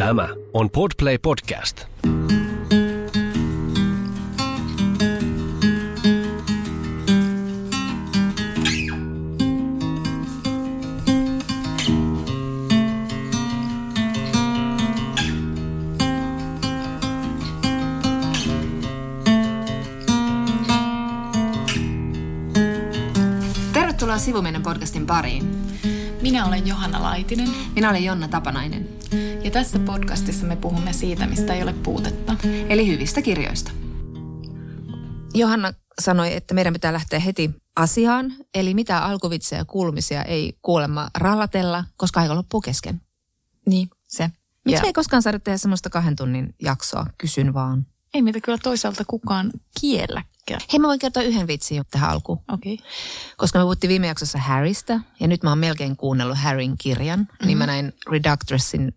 Tämä on Podplay Podcast. Tervetuloa Sivumennen podcastin pariin. Minä olen Johanna Laitinen. Minä olen Jonna Tapanainen. Ja tässä podcastissa me puhumme siitä, mistä ei ole puutetta. Eli hyvistä kirjoista. Johanna sanoi, että meidän pitää lähteä heti asiaan. Eli mitä alkuvitsejä ja kuulumisia ei kuulemma rallatella, koska aika loppuu kesken. Niin, se. Miksi me ei koskaan saada tehdä semmoista 2 tunnin jaksoa? Kysyn vaan. Ei meitä kyllä toisaalta kukaan kielläkään. Hei, mä voin kertoa yhden vitsin tähän alkuun. Okei. Koska me puhuttiin viime jaksossa Harrystä, ja nyt mä oon melkein kuunnellut Harryn kirjan, niin mä näin Reductressin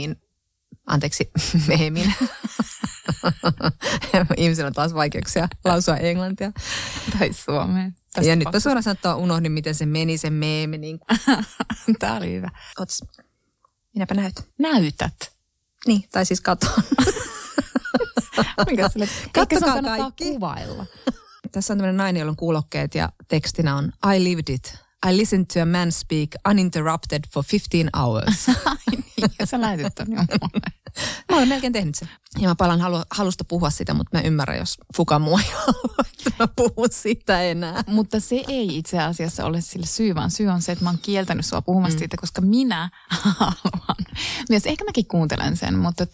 meemin. Ihmisillä on taas vaikeuksia lausua englantia. Tai suomea. Ja nyt mä suoraan sanottuna unohdin, miten se meni se meemi. Niin tää oli hyvä. Ots, minäpä näytän. Näytät? Niin, tai siis katon. Katsokaa kaikki. Kuvailla. Tässä on tämmöinen nainen, jolla on kuulokkeet ja tekstinä on I lived it. I listened to a man speak uninterrupted for 15 hours. Ai niin, ja sä lähetit ton jo mulle. Mä olen melkein tehnyt sen. Ja mä palan halusta puhua sitä, mutta mä ymmärrän, jos kukaan muu ei halua, että mä puhun siitä enää. Mutta se ei itse asiassa ole sille syy, vaan syy on se, että mä oon kieltänyt sua puhumasta siitä, koska minä haluan. Myös ehkä mäkin kuuntelen sen, mutta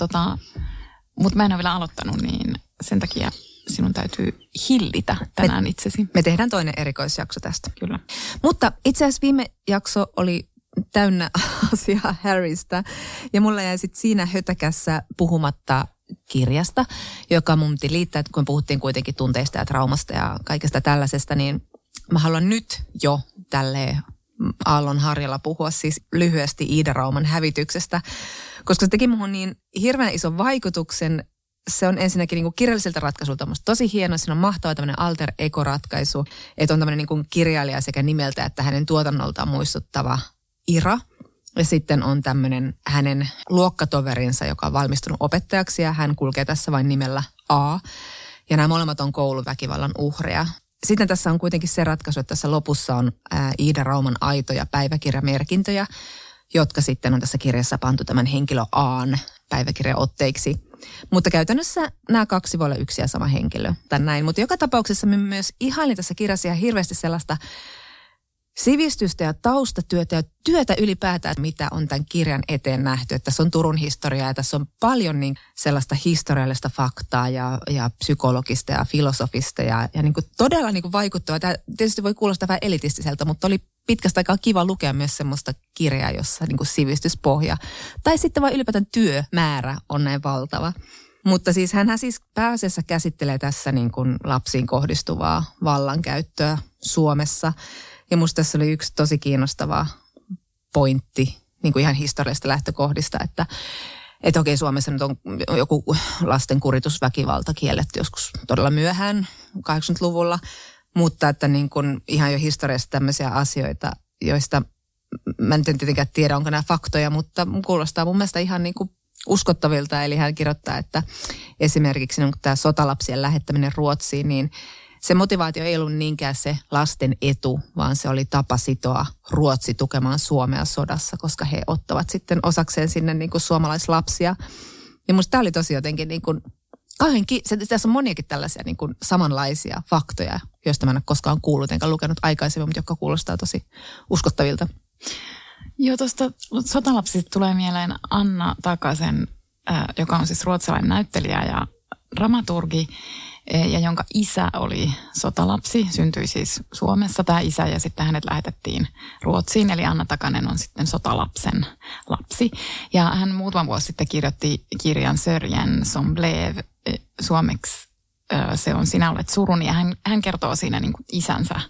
mä en ole vielä aloittanut, niin sen takia sinun täytyy hillitä tänään itsesi. Me tehdään toinen erikoisjakso tästä. Kyllä. Mutta itse asiassa viime jakso oli täynnä asiaa Harrystä. Ja mulla jäi sitten siinä hötäkässä puhumatta kirjasta, joka mun piti liittää, kun puhuttiin kuitenkin tunteista ja traumasta ja kaikesta tällaisesta, niin mä haluan nyt jo tälleen aallon harjalla puhua siis lyhyesti Iida Rauman hävityksestä, koska se teki muhun niin hirveän ison vaikutuksen. Se on ensinnäkin niin kuin kirjalliselta ratkaisulta musta tosi hieno. Siinä on mahtava tämmöinen alter ego-ratkaisu, että on tämmöinen niin kuin kirjailija sekä nimeltä että hänen tuotannoltaan muistuttava Ira. Ja sitten on tämmöinen hänen luokkatoverinsa, joka on valmistunut opettajaksi ja hän kulkee tässä vain nimellä A. Ja nämä molemmat on kouluväkivallan uhreja. Sitten tässä on kuitenkin se ratkaisu, että tässä lopussa on Iida Rauman aitoja päiväkirjamerkintöjä, jotka sitten on tässä kirjassa pantu tämän henkilö A:n päiväkirjaotteiksi. Mutta käytännössä nämä 2 voi olla yksi ja sama henkilö tai näin. Mutta joka tapauksessa me myös ihailin tässä kirjassa ihan hirveästi sellaista sivistystä ja taustatyötä ja työtä ylipäätään, mitä on tämän kirjan eteen nähty. Että tässä on Turun historiaa ja tässä on paljon niin sellaista historiallista faktaa ja psykologista ja filosofista ja niin kuin todella niin kuin vaikuttavaa. Tämä tietysti voi kuulostaa vähän elitistiseltä, mutta oli pitkästä aikaa kiva lukea myös semmoista kirjaa, jossa niin kuin sivistyspohja tai sitten vain ylipäätään työmäärä on näin valtava. Mutta siis hänhän siis pääasiassa käsittelee tässä niin kuin lapsiin kohdistuvaa vallankäyttöä Suomessa. Ja musta tässä oli yksi tosi kiinnostava pointti niin kuin ihan historiallisesta lähtökohdista, että okei, Suomessa nyt on joku lasten kuritusväkivalta kielletty joskus todella myöhään 80-luvulla, mutta että niin kuin ihan jo historiassa tämmöisiä asioita, joista mä en tietenkään tiedä, onko nämä faktoja, mutta kuulostaa mun mielestä ihan niin kuin uskottavilta. Eli hän kirjoittaa, että esimerkiksi niin tämä sotalapsien lähettäminen Ruotsiin, niin se motivaatio ei ollut niinkään se lasten etu, vaan se oli tapa sitoa Ruotsi tukemaan Suomea sodassa, koska he ottavat sitten osakseen sinne niin kuin suomalaislapsia. Ja musta tämä oli tosi jotenkin niin kuin tässä on moniakin tällaisia niin kuin samanlaisia faktoja, joista mä en ole koskaan kuullut enkä lukenut aikaisemmin, mutta jotka kuulostaa tosi uskottavilta. Joo, tuosta sotalapsista tulee mieleen Anna Takasen, joka on siis ruotsalainen näyttelijä ja dramaturgi, ja jonka isä oli sotalapsi, syntyi siis Suomessa tämä isä ja sitten hänet lähetettiin Ruotsiin. Eli Anna Takanen on sitten sotalapsen lapsi. Ja hän muutama vuosi sitten kirjoitti kirjan Sörjen som blev, suomeksi se on Sinä olet suruni. Ja hän kertoo siinä niin kuin isänsä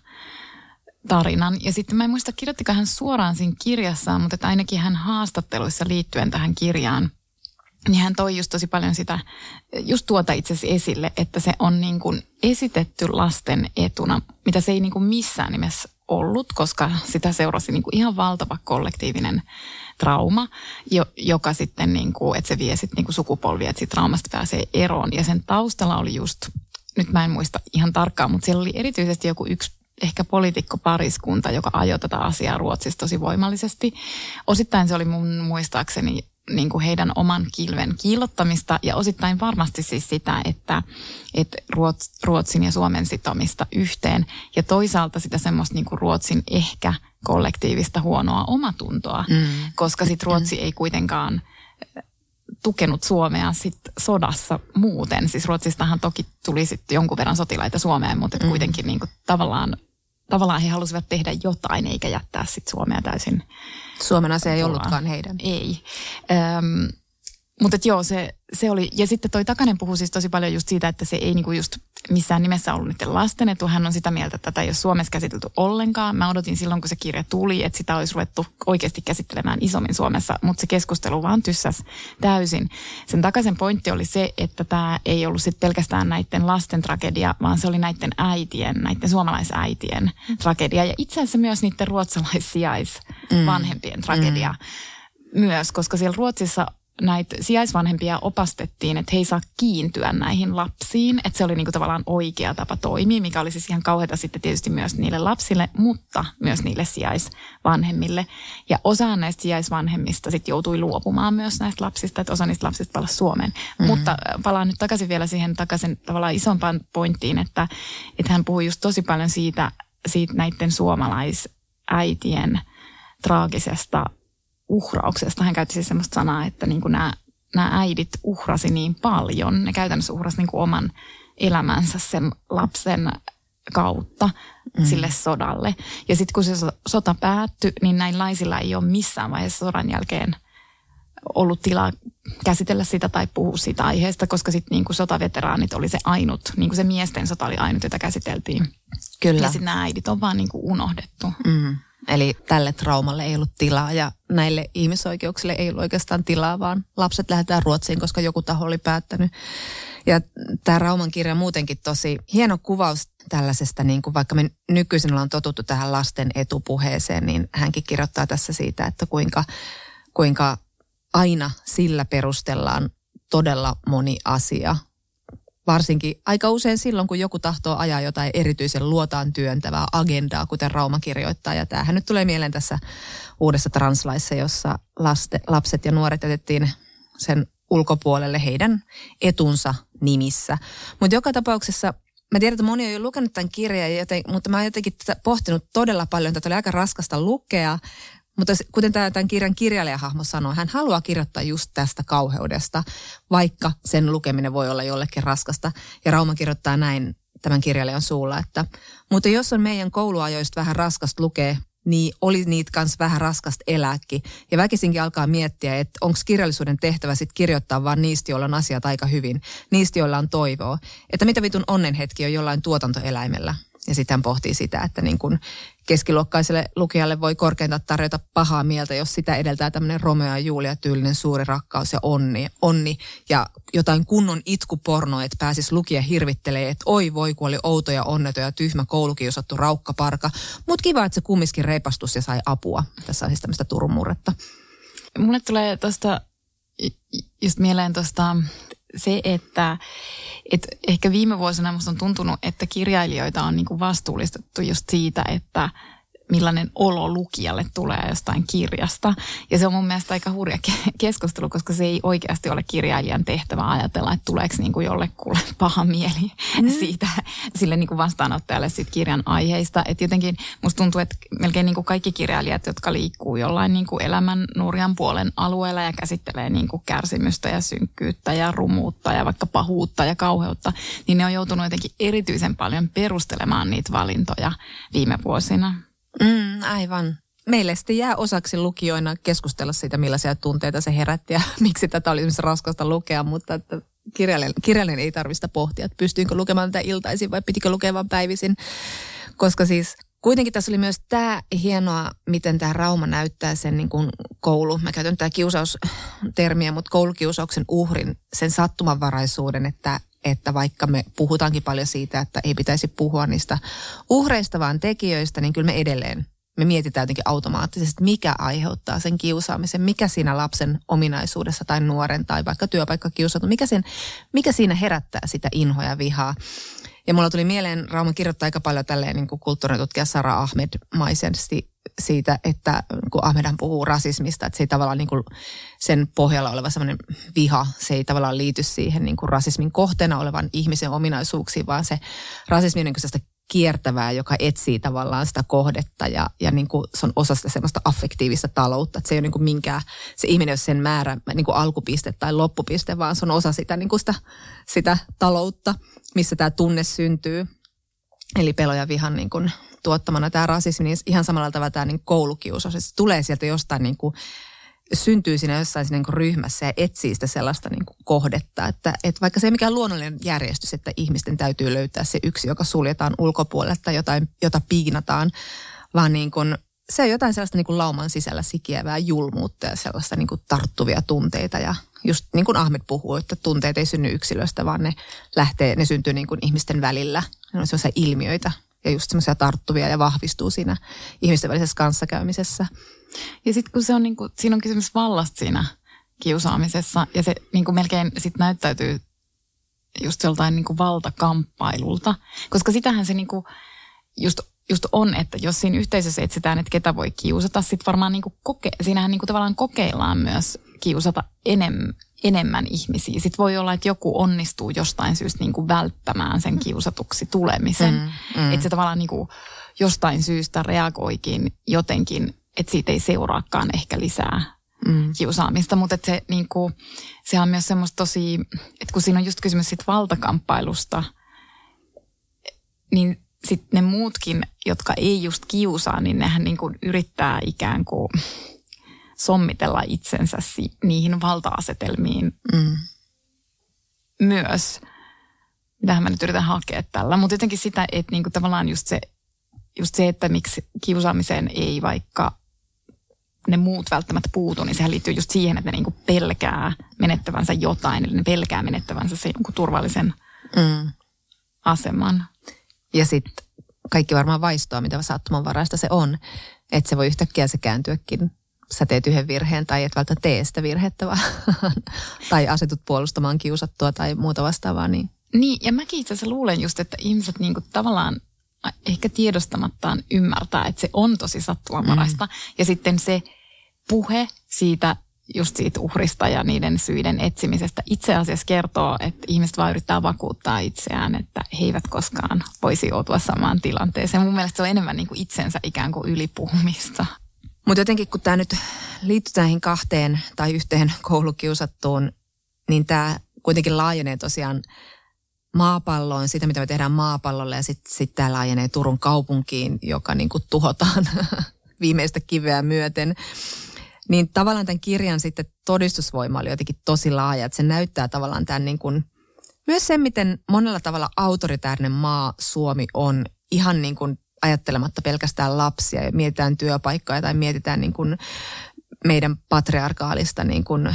tarinan. Ja sitten mä en muista, kirjoittiko hän suoraan siinä kirjassaan, mutta että ainakin hän haastatteluissa liittyen tähän kirjaan, niin hän toi just tosi paljon sitä, just tuota itse asiassa esille, että se on niin kuin esitetty lasten etuna, mitä se ei niin kuin missään nimessä ollut, koska sitä seurasi niin kuin ihan valtava kollektiivinen trauma, joka sitten, niin kuin, että se vie sitten niin kuin sukupolvia, että siitä traumasta pääsee eroon. Ja sen taustalla oli just, nyt mä en muista ihan tarkkaan, mutta siellä oli erityisesti joku yksi ehkä poliitikkopariskunta, joka ajoi tätä asiaa Ruotsissa tosi voimallisesti. Osittain se oli mun muistaakseni niin kuin heidän oman kilven kiillottamista ja osittain varmasti siis sitä, että Ruotsin ja Suomen sitomista yhteen ja toisaalta sitä semmoista niin kuin Ruotsin ehkä kollektiivista huonoa omatuntoa, koska sitten Ruotsi ei kuitenkaan tukenut Suomea sit sodassa muuten. Siis Ruotsistahan toki tuli sitten jonkun verran sotilaita Suomeen, mutta kuitenkin niin kuin tavallaan he halusivat tehdä jotain eikä jättää sitten Suomea täysin. Suomen asia ei ollutkaan heidän. Ei. Mutta joo, se oli, ja sitten toi Takanen puhui siis tosi paljon just siitä, että se ei niinku just missään nimessä ollut niiden lasten etu. Hän on sitä mieltä, että tätä ei ole Suomessa käsitelty ollenkaan. Mä odotin silloin, kun se kirja tuli, että sitä olisi ruvettu oikeasti käsittelemään isommin Suomessa, mutta se keskustelu vaan tyssäsi täysin. Sen Takasen pointti oli se, että tämä ei ollut sitten pelkästään näiden lasten tragedia, vaan se oli näiden suomalaisäitien tragedia. Ja itse asiassa myös niiden ruotsalaissijaisvanhempien tragedia myös, koska siellä Ruotsissa näitä sijaisvanhempia opastettiin, että he ei saa kiintyä näihin lapsiin. Että se oli niinku tavallaan oikea tapa toimia, mikä oli siis ihan kauheata sitten tietysti myös niille lapsille, mutta myös niille sijaisvanhemmille. Ja osa näistä sijaisvanhemmista sitten joutui luopumaan myös näistä lapsista, että osa niistä lapsista palasi Suomeen. Mutta palaan nyt takaisin vielä siihen tavallaan isompaan pointtiin, että hän puhui just tosi paljon siitä näiden suomalaisäitien traagisesta uhrauksesta. Hän käytti siis semmoista sanaa, että niin kuin nämä äidit uhrasi niin paljon. Ne käytännössä uhrasi niin kuin oman elämänsä sen lapsen kautta sille sodalle. Ja sitten kun se sota päättyi, niin näin naisilla ei ole missään vaiheessa sodan jälkeen ollut tilaa käsitellä sitä tai puhua siitä aiheesta, koska sitten niin kuin sotaveteraanit oli se ainut, niin kuin se miesten sota oli ainut, jota käsiteltiin. Kyllä. Ja sitten nämä äidit on vaan niin kuin unohdettu. Eli tälle traumalle ei ollut tilaa ja näille ihmisoikeuksille ei ollut oikeastaan tilaa, vaan lapset lähdetään Ruotsiin, koska joku taho oli päättänyt. Ja tämä Rauman kirja on muutenkin tosi hieno kuvaus tällaisesta, niin kuin vaikka me nykyisin ollaan totuttu tähän lasten etupuheeseen, niin hänkin kirjoittaa tässä siitä, että kuinka aina sillä perustellaan todella moni asia. Varsinkin aika usein silloin, kun joku tahtoo ajaa jotain erityisen luotaan työntävää agendaa, kuten Rauma kirjoittaa. Ja tämähän nyt tulee mieleen tässä uudessa translaissa, jossa lapset ja nuoret jätettiin sen ulkopuolelle heidän etunsa nimissä. Mutta joka tapauksessa, mä tiedän, että moni on jo lukenut tämän kirjan, mutta mä oon jotenkin pohtinut todella paljon. Tätä oli aika raskasta lukea. Mutta kuten tämän kirjan kirjailijahahmo sanoi, hän haluaa kirjoittaa just tästä kauheudesta, vaikka sen lukeminen voi olla jollekin raskasta. Ja Rauma kirjoittaa näin tämän kirjailijan suulla, että mutta jos on meidän kouluajoista vähän raskasta lukea, niin oli niitä kanssa vähän raskasta elääkin. Ja väkisinkin alkaa miettiä, että onko kirjallisuuden tehtävä sitten kirjoittaa vaan niistä, joilla on asiat aika hyvin, niistä, joilla on toivoa. Että mitä vitun onnenhetki on jollain tuotantoeläimellä. Ja sitten hän pohtii sitä, että niin kun keskiluokkaiselle lukijalle voi korkeintaan tarjota pahaa mieltä, jos sitä edeltää tämmöinen Romeo ja Julia -tyylinen suuri rakkaus ja onni ja jotain kunnon itkupornoa, että pääsisi lukija hirvittelee, että oi voi, kun oli outo ja onneton ja tyhmä koulukiusattu raukkaparka. Mutta kiva, että se kumminkin reipastus ja sai apua. Tässä on siis tämmöistä Turun murretta. Mulle tulee tuosta just mieleen se, että ehkä viime vuosina musta on tuntunut, että kirjailijoita on niinku vastuullistettu just siitä, että millainen olo lukijalle tulee jostain kirjasta. Ja se on mun mielestä aika hurja keskustelu, koska se ei oikeasti ole kirjailijan tehtävä ajatella, että tuleeko niinku jollekulle paha mieli siitä, sille niinku vastaanottajalle siitä kirjan aiheista. Että jotenkin musta tuntuu, että melkein niinku kaikki kirjailijat, jotka liikkuu jollain niinku elämän nurjan puolen alueella ja käsittelee niinku kärsimystä ja synkkyyttä ja rumuutta ja vaikka pahuutta ja kauheutta, niin ne on joutunut jotenkin erityisen paljon perustelemaan niitä valintoja viime vuosina. Aivan. Meille sitten jää osaksi lukijoina keskustella siitä, millaisia tunteita se herätti ja miksi tätä oli esimerkiksi raskasta lukea, mutta että kirjailijan ei tarvista pohtia, että pystyinkö lukemaan tätä iltaisin vai pitikö lukea vain päivisin, koska siis kuitenkin tässä oli myös tämä hienoa, miten tämä Rauma näyttää sen niin kuin mä käytän tätä kiusaustermiä, mutta koulukiusauksen uhrin, sen sattumanvaraisuuden, että että vaikka me puhutaankin paljon siitä, että ei pitäisi puhua niistä uhreista, vaan tekijöistä, niin kyllä me edelleen me mietitään jotenkin automaattisesti, mikä aiheuttaa sen kiusaamisen, mikä siinä lapsen ominaisuudessa tai nuoren tai vaikka työpaikkakiusatun, mikä siinä herättää sitä inhoa ja vihaa. Ja mulla tuli mieleen, Rauma kirjoittaa aika paljon tälleen niin kuin kulttuuritutkija Sara Ahmed-maisesti siitä, että kun Ahmedhan puhuu rasismista, että se ei tavallaan niin kuin sen pohjalla oleva sellainen viha, se ei tavallaan liity siihen niin kuin rasismin kohteena olevan ihmisen ominaisuuksiin, vaan se rasismi on niin kuin sellaista kiertävää, joka etsii tavallaan sitä kohdetta ja niin kuin se on osa sitä semmoista affektiivista taloutta, että se ei ole niin kuin minkään, se ihminen ei ole sen määrä niin kuin alkupiste tai loppupiste, vaan se on osa sitä, niin kuin sitä taloutta, missä tämä tunne syntyy. Eli pelo ja vihan niin kuin tuottamana tämä rasismi, niin ihan samalla tavalla tämä niin koulukiusaus, se tulee sieltä jostain niin kuin syntyy siinä jossain siinä niin ryhmässä ja etsii sitä sellaista niin kohdetta, että vaikka se ei mikään luonnollinen järjestys, että ihmisten täytyy löytää se yksi, joka suljetaan ulkopuolelle tai jota piinataan, vaan niin kuin, se on jotain sellaista niin kuin lauman sisällä sikiävää julmuutta ja sellaista niin kuin tarttuvia tunteita ja just niin kuin Ahmed puhuu, että tunteet ei synny yksilöstä, vaan ne syntyy niin kuin ihmisten välillä, ne on sellaisia ilmiöitä ja just semmoisia tarttuvia ja vahvistuu siinä ihmisten välisessä kanssakäymisessä. Ja sitten kun se on niinku, siinä on kysymys vallasta siinä kiusaamisessa ja se niinku melkein sitten näyttäytyy just joltain niinku valtakamppailulta, koska sitähän se niinku just on, että jos siinä yhteisössä etsitään, että ketä voi kiusata, sitten varmaan niinku siinähän niinku tavallaan kokeillaan myös kiusata enemmän ihmisiä. Sitten voi olla, että joku onnistuu jostain syystä niinku välttämään sen kiusatuksi tulemisen. Että se tavallaan niinku jostain syystä reagoikin jotenkin, että siitä ei seuraakaan ehkä lisää kiusaamista. Mutta se, niinku, se on myös semmoista tosi, että kun siinä on just kysymys siitä valtakamppailusta, niin sitten ne muutkin, jotka ei just kiusaa, niin nehän niinku yrittää ikään kuin sommitella itsensä niihin valta-asetelmiin myös. Mitähän mä nyt yritän hakea tällä. Mutta jotenkin sitä, että niinku tavallaan just se, että miksi kiusaamiseen ei vaikka ne muut välttämättä puutu, niin sehän liittyy just siihen, että ne niinku pelkää menettävänsä jotain, eli ne pelkää menettävänsä se jonkun turvallisen aseman. Ja sitten kaikki varmaan vaistoa, mitä sattumanvaraista se on, että se voi yhtäkkiä se kääntyäkin. Sä teet yhden virheen tai et välttämättä tee sitä virhettä vaan, tai asetut puolustamaan kiusattua tai muuta vastaavaa. Niin, ja mäkin itse asiassa luulen just, että ihmiset niinku tavallaan ehkä tiedostamattaan ymmärtää, että se on tosi sattumanvaraista. Ja sitten se puhe siitä uhrista ja niiden syiden etsimisestä itse asiassa kertoo, että ihmiset vaan yrittää vakuuttaa itseään, että he eivät koskaan voisi joutua samaan tilanteeseen. Mun mielestä se on enemmän niin kuin itsensä ikään kuin ylipuhumista. Mutta jotenkin kun tämä nyt liittyy näihin kahteen tai yhteen koulukiusattuun, niin tämä kuitenkin laajenee tosiaan maapalloon, sitä mitä me tehdään maapallolle ja sitten tämä laajenee Turun kaupunkiin, joka niin kuin tuhotaan viimeistä kiveä myöten. Niin tavallaan tämän kirjan sitten todistusvoima oli jotenkin tosi laaja, että se näyttää tavallaan tämän niin kuin, myös sen, miten monella tavalla autoritäärinen maa Suomi on ihan niin kuin ajattelematta pelkästään lapsia ja mietitään työpaikkaa tai mietitään niin kuin meidän patriarkaalista niin kuin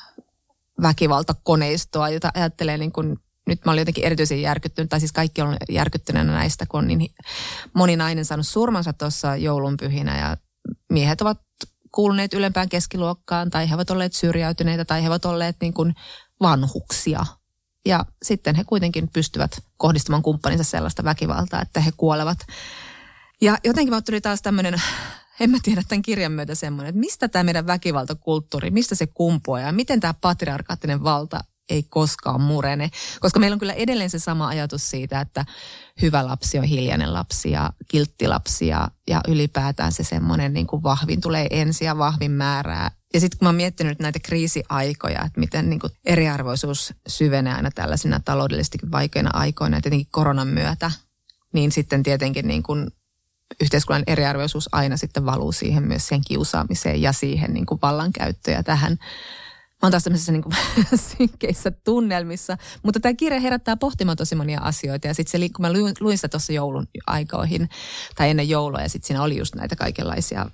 väkivaltakoneistoa, jota ajattelee niin kuin, nyt mä olin jotenkin erityisen järkyttynyt, tai siis kaikki on järkyttyneenä näistä, kun on niin moni nainen saanut surmansa tuossa joulunpyhinä ja miehet ovat kuuluneet ylempään keskiluokkaan tai he ovat olleet syrjäytyneitä tai he ovat olleet niin kuin vanhuksia. Ja sitten he kuitenkin pystyvät kohdistamaan kumppaninsa sellaista väkivaltaa, että he kuolevat. Ja jotenkin mä tuli taas tämmöinen, en mä tiedä tämän kirjan myötä semmoinen, että mistä tämä meidän väkivaltakulttuuri, mistä se kumpuaa ja miten tämä patriarkaattinen valta ei koskaan murene. Koska meillä on kyllä edelleen se sama ajatus siitä, että hyvä lapsi on hiljainen lapsi ja kiltti lapsi ja ylipäätään se semmoinen niin kuin vahvin tulee ensin ja vahvin määrää. Ja sitten kun mä oon miettinyt näitä kriisiaikoja, että miten niin kuin eriarvoisuus syvenee aina tällaisina taloudellisesti vaikeina aikoina ja tietenkin koronan myötä, niin sitten tietenkin niin kuin yhteiskunnan eriarvoisuus aina sitten valuu siihen myös siihen kiusaamiseen ja siihen niin kuin vallankäyttöön ja tähän. Mä oon taas tämmöisissä niin kuin synkeissä tunnelmissa, mutta tämä kirja herättää pohtimaan tosi monia asioita. Ja sitten se, kun mä luin sitä tuossa joulun aikoihin tai ennen joulua ja sitten siinä oli just näitä kaikenlaisia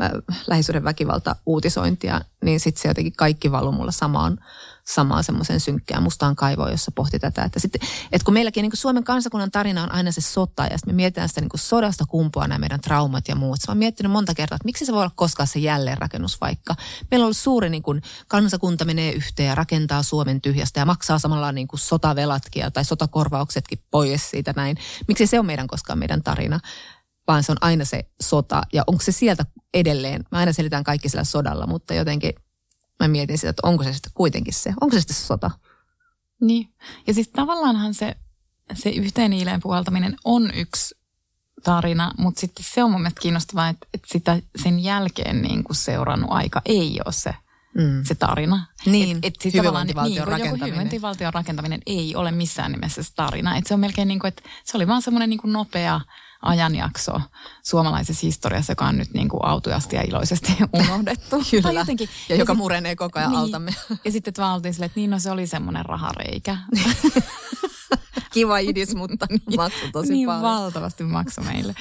lähisuhdeväkivalta uutisointia, niin sitten se jotenkin kaikki valui mulla samaan semmoisen synkkään mustaan kaivoon, jossa pohti tätä. Että kun meilläkin niin kuin Suomen kansakunnan tarina on aina se sota, ja sitten me mietitään sitä niin kuin sodasta kumpuaa nämä meidän traumat ja muut. Mä oon miettinyt monta kertaa, että miksi se voi olla koskaan se jälleenrakennus vaikka. Meillä on ollut suuri niin kuin kansakunta menee yhteen ja rakentaa Suomen tyhjästä ja maksaa samalla niin kuin sotavelatkin tai sotakorvauksetkin pois siitä näin. Miksi se on koskaan meidän tarina, vaan se on aina se sota. Ja onko se sieltä edelleen? Mä aina selitän kaikki sillä sodalla, mutta jotenkin mä mietin sitä, että onko se sitten kuitenkin se? Onko se sitten se sota? Niin. Ja siis tavallaanhan se yhteen hiileen puhaltaminen on yksi tarina, mutta sitten se on mun mielestä kiinnostavaa, että sitä sen jälkeen niin kuin seurannut aika ei ole se tarina. Niin, siis hyvinvointivaltion rakentaminen. Hyvinvointivaltion rakentaminen ei ole missään nimessä se tarina. Että se on melkein niin kuin, että se oli vaan semmoinen niin kuin nopea ajanjakso suomalaisessa historiassa, joka on nyt niin kuin autuasti ja iloisesti unohdettu. Kyllä, jotenkin, ja joka murenee koko ajan altamme. Ja sitten vaan oltiin silleen, että niin, no se oli semmoinen rahareikä. Kiva idis, mutta maksoi tosi niin paljon. Niin valtavasti maksoi meille.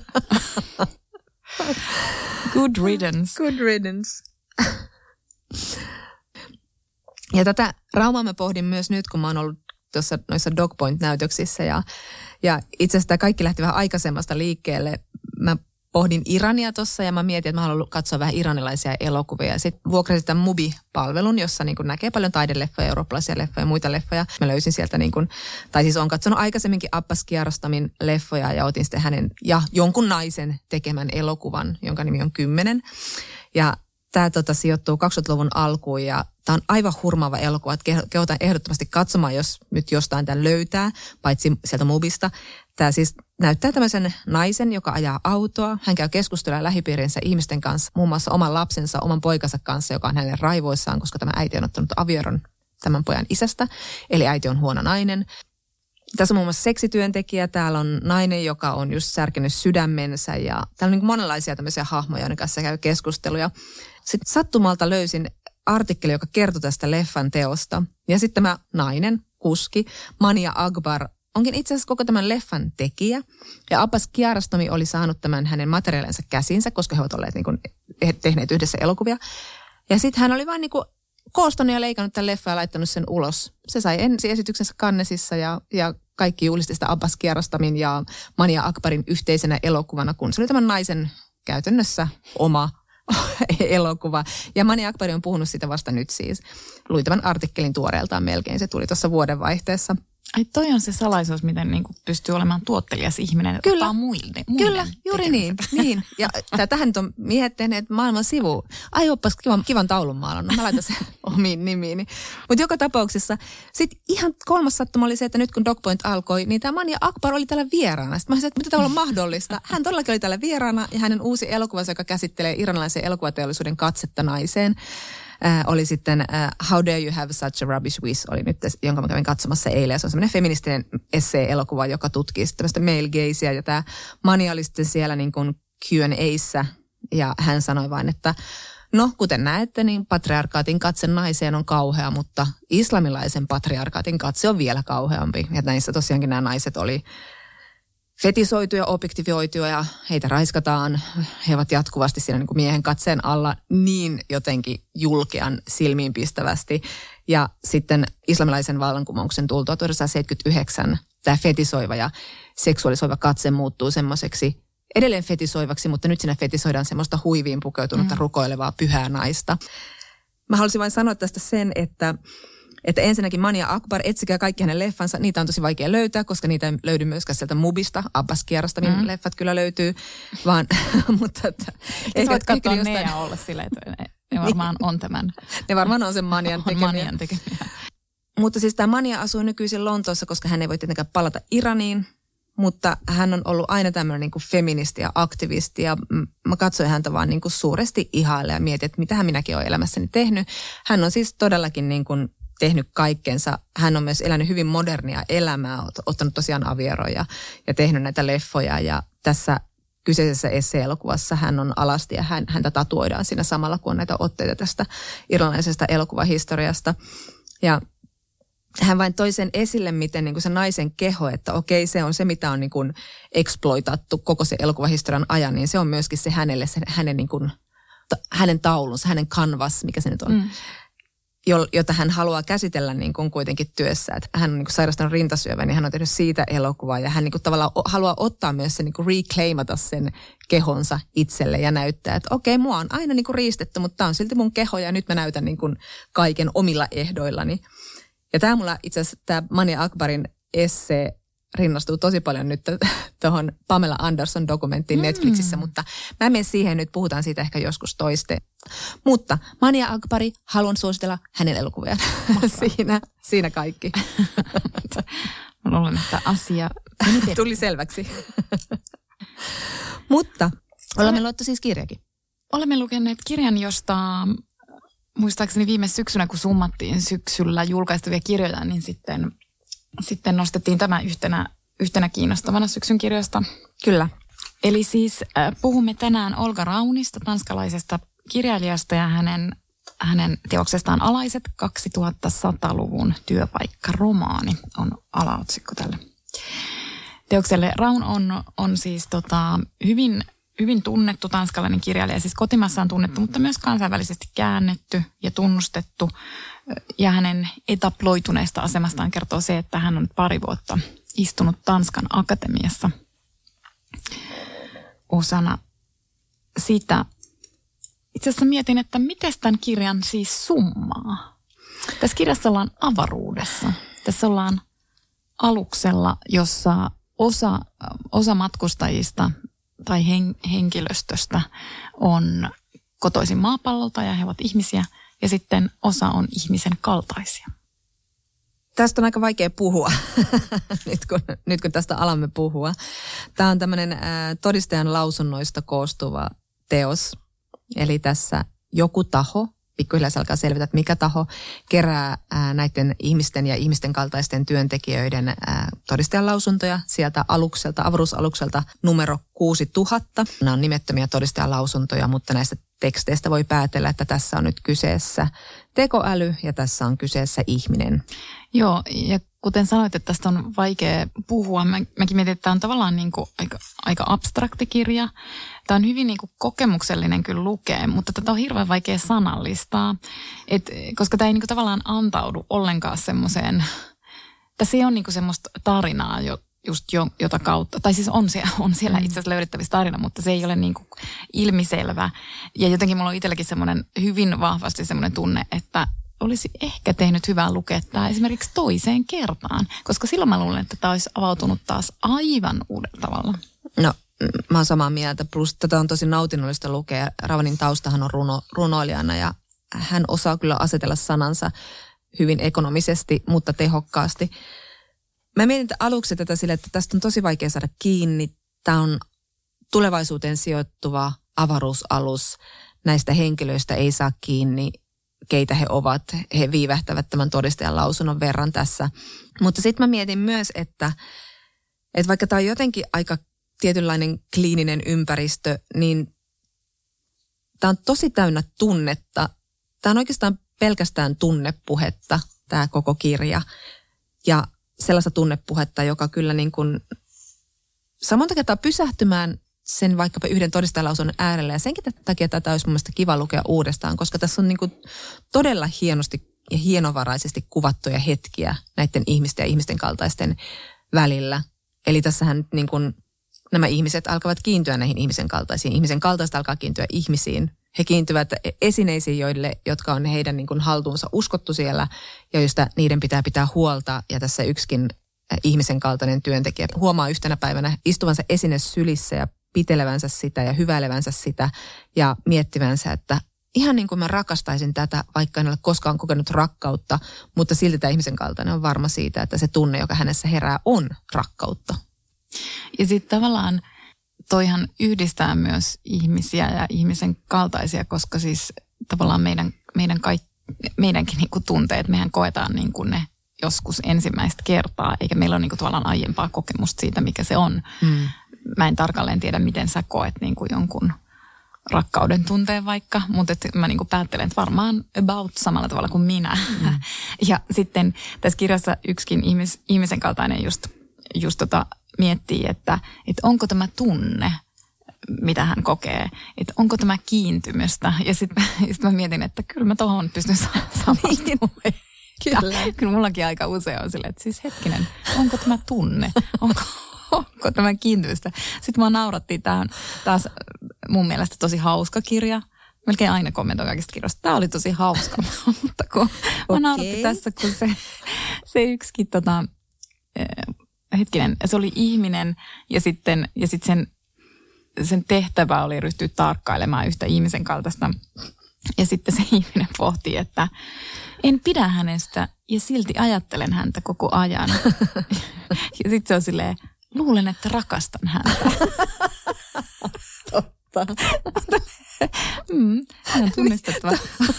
Good riddance. Good riddance. Ja tätä traumaa mä pohdin myös nyt, kun mä oon ollut tuossa noissa Dogpoint-näytöksissä. Ja itse asiassa kaikki lähti vähän aikaisemmasta liikkeelle. Mä pohdin Irania tuossa ja mä mietin, että mä haluan katsoa vähän iranilaisia elokuvia. Sitten vuokrasin tämän Mubi-palvelun, jossa niin kuin näkee paljon taideleffoja, eurooppalaisia leffoja ja muita leffoja. Mä löysin sieltä, tai siis olen katsonut aikaisemminkin Abbas Kiarostamin leffoja ja otin sitten hänen ja jonkun naisen tekemän elokuvan, jonka nimi on 10. Ja tämä sijoittuu 2000-luvun alkuun ja tämä on aivan hurmaava elokuva. Kehotan ehdottomasti katsomaan, jos nyt jostain tämän löytää, paitsi sieltä Mubista. Tämä siis näyttää tämmöisen naisen, joka ajaa autoa. Hän käy keskustelua lähipiirinsä ihmisten kanssa, muun muassa oman lapsensa, oman poikansa kanssa, joka on hänen raivoissaan, koska tämä äiti on ottanut avioeron tämän pojan isästä. Eli äiti on huono nainen. Tässä on muun muassa seksityöntekijä, täällä on nainen, joka on just särkenyt sydämensä ja täällä on monenlaisia tämmöisiä hahmoja, joiden kanssa käy keskusteluja. Sitten sattumalta löysin artikkeli, joka kertoi tästä leffan teosta. Ja sitten tämä nainen, kuski, Mania Akbar, onkin itse asiassa koko tämän leffan tekijä. Ja Abbas Kiarostami oli saanut tämän hänen materiaalinsa käsinsä, koska he ovat olleet tehneet yhdessä elokuvia. Ja sitten hän oli vain koostanut ja leikannut tämän leffan ja laittanut sen ulos. Se sai ensiesityksensä Cannesissa ja kaikki julisti sitä Abbas Kiarostamin ja Mania Akbarin yhteisenä elokuvana, kun se oli tämän naisen käytännössä oma elokuva. Ja Mania Akbari on puhunut sitä vasta nyt siis. Luin tämän artikkelin tuoreeltaan melkein, se tuli tuossa vuodenvaihteessa. Ai toi on se salaisuus, miten pystyy olemaan tuottelias ihminen. Kyllä, kyllä, juuri niin. Ja tähän nyt on miehet tehneet maailman sivu. Ai oppas kivan taulun maalannut, mä laitan sen omiin nimiini. Mutta joka tapauksessa sitten ihan kolmas sattuma oli se, että nyt kun Dogpoint alkoi, niin tämä Mania Akbar oli täällä vieraana. Sitten mä sanoin, että mitä tämä on mahdollista. Hän todellakin oli täällä vieraana ja hänen uusi elokuvansa, joka käsittelee iranilaisen elokuvateollisuuden katsetta naiseen. Oli sitten How Dare You Have Such a Rubbish Wish, oli nyt, jonka mä kävin katsomassa eilen. Se on semmoinen feministinen essee-elokuva, joka tutkii tämmöistä male gazea. Ja tämä Mania oli sitten siellä niin kuin Q&A:ssä ja hän sanoi vain, että no kuten näette, niin patriarkaatin katse naiseen on kauhea, mutta islamilaisen patriarkaatin katse on vielä kauheampi. Ja näissä tosiaankin nämä naiset oli fetisoituja, objektivioituja ja heitä raiskataan. He ovat jatkuvasti siinä niin kuin miehen katseen alla niin jotenkin julkean silmiinpistävästi. Ja sitten islamilaisen vallankumouksen tultua 1979 tämä fetisoiva ja seksuaalisoiva katse muuttuu semmoiseksi edelleen fetisoivaksi, mutta nyt siinä fetisoidaan semmoista huiviin pukeutunutta rukoilevaa pyhää naista. Mä haluaisin vain sanoa tästä sen, että ensinnäkin Mania Akbar, etsikää kaikki hänen leffansa. Niitä on tosi vaikea löytää, koska niitä ei löydy myöskään sieltä Mubista. Abbas Kiarostamin leffat kyllä löytyy, vaan mutta että sä voit katsoa ne ja olla silleen, että ne varmaan on tämän. Ne varmaan on sen Manian tekemiä. Mutta siis tämä Mania asuu nykyisin Lontoossa, koska hän ei voi tietenkään palata Iraniin. Mutta hän on ollut aina tämmöinen niin kuin feministi ja aktivisti ja mä katsoin häntä vaan niin kuin suuresti ihaille ja mietin, että mitähän minäkin olen elämässäni tehnyt. Hän on siis todellakin niin kuin tehnyt kaikkensa. Hän on myös elänyt hyvin modernia elämää, ottanut tosiaan avieroja ja tehnyt näitä leffoja. Ja tässä kyseisessä essee-elokuvassa hän on alasti ja häntä tatuoidaan siinä samalla, kun on näitä otteita tästä irlannilaisesta elokuvahistoriasta. Ja hän vain toi sen esille, miten niin kuin se naisen keho, että okei, se on se, mitä on niin kuin exploitattu koko se elokuvahistorian ajan, niin se on myöskin se hänelle, se hänen niin kuin hänen taulunsa, hänen canvas, mikä se nyt on, jota hän haluaa käsitellä niin kuin kuitenkin työssä. Että hän on niin kuin sairastanut rintasyövän, niin hän on tehnyt siitä elokuvaa ja hän niin kuin tavallaan haluaa ottaa myös sen, niin kuin reclaimata sen kehonsa itselle ja näyttää, että okei, mua on aina niin kuin riistetty, mutta tämä on silti mun keho ja nyt mä näytän niin kuin kaiken omilla ehdoillani. Ja tämä mulla itse asiassa, tämä Mania Akbarin essee rinnastuu tosi paljon nyt tuohon Pamela Anderson dokumenttiin Netflixissä, mutta mä en mene siihen, nyt puhutaan siitä ehkä joskus toiste. Mutta Mania Akbari, haluan suositella hänen elokuviaan. siinä kaikki. Mä luulen, että asia tuli selväksi. Mutta olemme luettu siis kirjakin. Olemme lukeneet kirjan, josta muistaakseni viime syksynä, kun summattiin syksyllä julkaistuvia kirjoja, niin sitten nostettiin tämä yhtenä kiinnostavana syksyn kirjoista. Kyllä. Eli siis puhumme tänään Olga Raunista, tanskalaisesta kirjailijasta ja hänen teoksestaan Alaiset 2100-luvun työpaikkaromaani on alaotsikko tälle teokselle. Raun on siis hyvin tunnettu tanskalainen kirjailija, siis kotimaassaan tunnettu, mutta myös kansainvälisesti käännetty ja tunnustettu. Ja hänen etaploituneesta asemastaan kertoo se, että hän on 2 vuotta istunut Tanskan akatemiassa osana sitä. Itse asiassa mietin, että miten tämän kirjan siis summaa. Tässä kirjassa ollaan avaruudessa. Tässä ollaan aluksella, jossa osa matkustajista tai henkilöstöstä on kotoisin maapallolta ja he ovat ihmisiä. Ja sitten osa on ihmisen kaltaisia. Tästä on aika vaikea puhua, nyt kun tästä alamme puhua. Tämä on tämmöinen todistajan lausunnoista koostuva teos. Eli tässä joku taho, pikkuhiljaa se alkaa selvitä, että mikä taho kerää näiden ihmisten ja ihmisten kaltaisten työntekijöiden todistajan lausuntoja sieltä avaruusalukselta numero 6000. Nämä on nimettömiä todistajan lausuntoja, mutta näistä teksteistä voi päätellä, että tässä on nyt kyseessä tekoäly ja tässä on kyseessä ihminen. Joo, ja kuten sanoit, että tästä on vaikea puhua. Mäkin mietin, että tämä on tavallaan niin kuin aika abstrakti kirja. Tämä on hyvin niin kuin kokemuksellinen kyllä lukea, mutta tätä on hirveän vaikea sanallistaa, koska tämä ei niin kuin tavallaan antaudu ollenkaan semmoiseen, tässä ei ole niin kuin semmoista tarinaa jota kautta, tai siis on siellä itse asiassa löydettävissä tarina, mutta se ei ole niin kuin ilmiselvä. Ja jotenkin mulla on itselläkin semmoinen hyvin vahvasti semmoinen tunne, että olisi ehkä tehnyt hyvää lukea tämä esimerkiksi toiseen kertaan, koska silloin mä luulen, että tämä olisi avautunut taas aivan uudella tavalla. No, mä oon samaa mieltä, plus tätä on tosi nautinnollista lukea. Ravanin taustahan on runoilijana ja hän osaa kyllä asetella sanansa hyvin ekonomisesti, mutta tehokkaasti. Mä mietin aluksi tätä sille, että tästä on tosi vaikea saada kiinni. Tämä on tulevaisuuteen sijoittuva avaruusalus. Näistä henkilöistä ei saa kiinni, keitä he ovat. He viivähtävät tämän todistajan lausunnon verran tässä. Mutta sitten mä mietin myös, että vaikka tämä on jotenkin aika tietynlainen kliininen ympäristö, niin tämä on tosi täynnä tunnetta. Tämä on oikeastaan pelkästään tunnepuhetta, tämä koko kirja. Ja sellaista tunnepuhetta, joka kyllä niin kuin saa monta kertaa pysähtymään sen vaikkapa yhden todistajalausunnon äärellä. Ja senkin takia tätä olisi mun mielestä kiva lukea uudestaan, koska tässä on niin kuin todella hienosti ja hienovaraisesti kuvattuja hetkiä näiden ihmisten ja ihmisten kaltaisten välillä. Eli tässähän nyt niin kuin nämä ihmiset alkavat kiintyä näihin ihmisen kaltaisiin. Ihmisen kaltaista alkaa kiintyä ihmisiin. He kiintyvät esineisiin, jotka on heidän niin kuin haltuunsa uskottu siellä ja joista niiden pitää huolta. Ja tässä yksikin ihmisen kaltainen työntekijä huomaa yhtenä päivänä istuvansa esine sylissä ja pitelevänsä sitä ja hyväilevänsä sitä ja miettivänsä, että ihan niin kuin mä rakastaisin tätä, vaikka en ole koskaan kokenut rakkautta, mutta silti tämä ihmisen kaltainen on varma siitä, että se tunne, joka hänessä herää, on rakkautta. Ja sitten tavallaan toihan yhdistää myös ihmisiä ja ihmisen kaltaisia, koska siis tavallaan meidänkin niin kuin tunteet, mehän koetaan niin kuin ne joskus ensimmäistä kertaa, eikä meillä ole niin kuin tavallaan aiempaa kokemusta siitä, mikä se on. Mä en tarkalleen tiedä, miten sä koet niin kuin jonkun rakkauden tunteen vaikka, mutta mä niin kuin päättelen, että varmaan about samalla tavalla kuin minä. Ja sitten tässä kirjassa yksikin ihmisen kaltainen just miettii, että onko tämä tunne mitä hän kokee, että onko tämä kiintymystä. Ja sitten mä mietin, että kyllä mä tuohon pystyn samastumaan. Kyllä mullakin aika usein on silleen, että siis hetkinen, onko tämä tunne? Onko tämä kiintymystä? Sitten mä naurattiin, tämä on taas mun mielestä tosi hauska kirja. Melkein aina kommentoin kaikista kirjoista. Tämä oli tosi hauska, mutta kun mä naurattiin tässä, kun se yksikin hetkinen, se oli ihminen ja sitten sen tehtävä oli ryhtyä tarkkailemaan yhtä ihmisen kaltaista. Ja sitten se ihminen pohti, että en pidä hänestä ja silti ajattelen häntä koko ajan. Ja sitten se on silleen, luulen, että rakastan häntä. Totta. Hän on tunnistettava.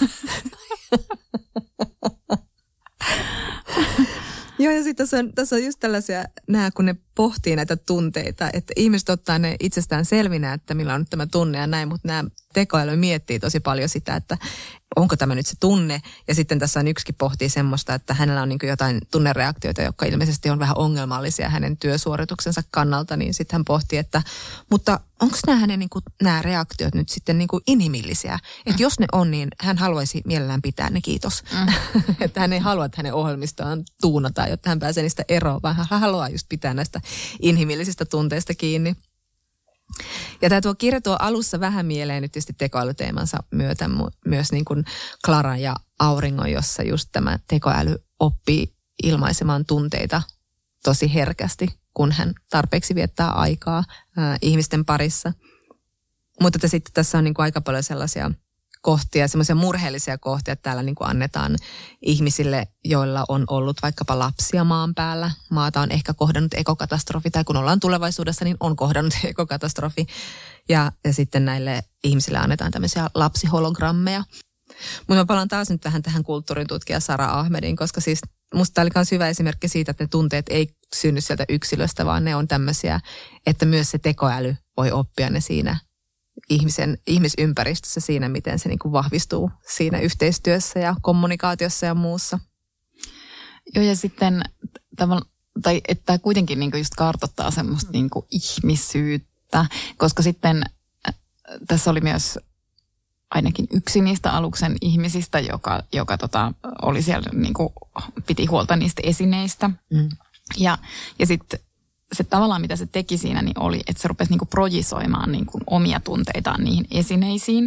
Joo, ja sitten tässä on just tällaisia, kun ne pohtii näitä tunteita, että ihmiset ottaa ne itsestään selvinä, että millä on nyt tämä tunne ja näin, mutta nämä tekoäly miettii tosi paljon sitä, että onko tämä nyt se tunne. Ja sitten tässä on yksikin pohtii semmoista, että hänellä on niin kuin jotain tunnereaktioita, jotka ilmeisesti on vähän ongelmallisia hänen työsuorituksensa kannalta, niin sitten hän pohtii, että mutta onko nämä hänen niin kuin, nämä reaktiot nyt sitten niin kuin inhimillisiä? Että jos ne on, niin hän haluaisi mielellään pitää ne, kiitos. Että hän ei halua, että hänen ohjelmistoaan tuunataan, jotta hän pääsee niistä eroon, vaan hän haluaa just pitää näistä inhimillisistä tunteista kiinni. Ja tämä kirja tuo alussa vähän mieleen nyt tietysti tekoälyteemansa myötä myös niin kuin Klaran ja Auringon, jossa just tämä tekoäly oppii ilmaisemaan tunteita tosi herkästi, kun hän tarpeeksi viettää aikaa ihmisten parissa. Mutta sitten tässä on niin kuin aika paljon sellaisia kohtia, semmoisia murheellisia kohtia, että täällä niin kuin annetaan ihmisille, joilla on ollut vaikkapa lapsia maan päällä. Maata on ehkä kohdannut ekokatastrofi, tai kun ollaan tulevaisuudessa, niin on kohdannut ekokatastrofi. Ja sitten näille ihmisille annetaan tämmöisiä lapsihologrammeja. Mutta mä palaan taas nyt vähän tähän kulttuurin tutkija Sara Ahmedin, koska siis musta tämä oli myös hyvä esimerkki siitä, että ne tunteet ei synny sieltä yksilöstä, vaan ne on tämmöisiä, että myös se tekoäly voi oppia ne siinä ihmisympäristössä siinä, miten se niin kuin vahvistuu siinä yhteistyössä ja kommunikaatiossa ja muussa. Joo, ja sitten että tämä kuitenkin niin kuin just kartoittaa semmoista niin kuin ihmisyyttä, koska sitten tässä oli myös ainakin yksi niistä aluksen ihmisistä, joka oli siellä niin kuin piti huolta niistä esineistä. Ja sitten se tavallaan, mitä se teki siinä, niin oli, että se rupesi niinku projisoimaan niinku omia tunteitaan niihin esineisiin.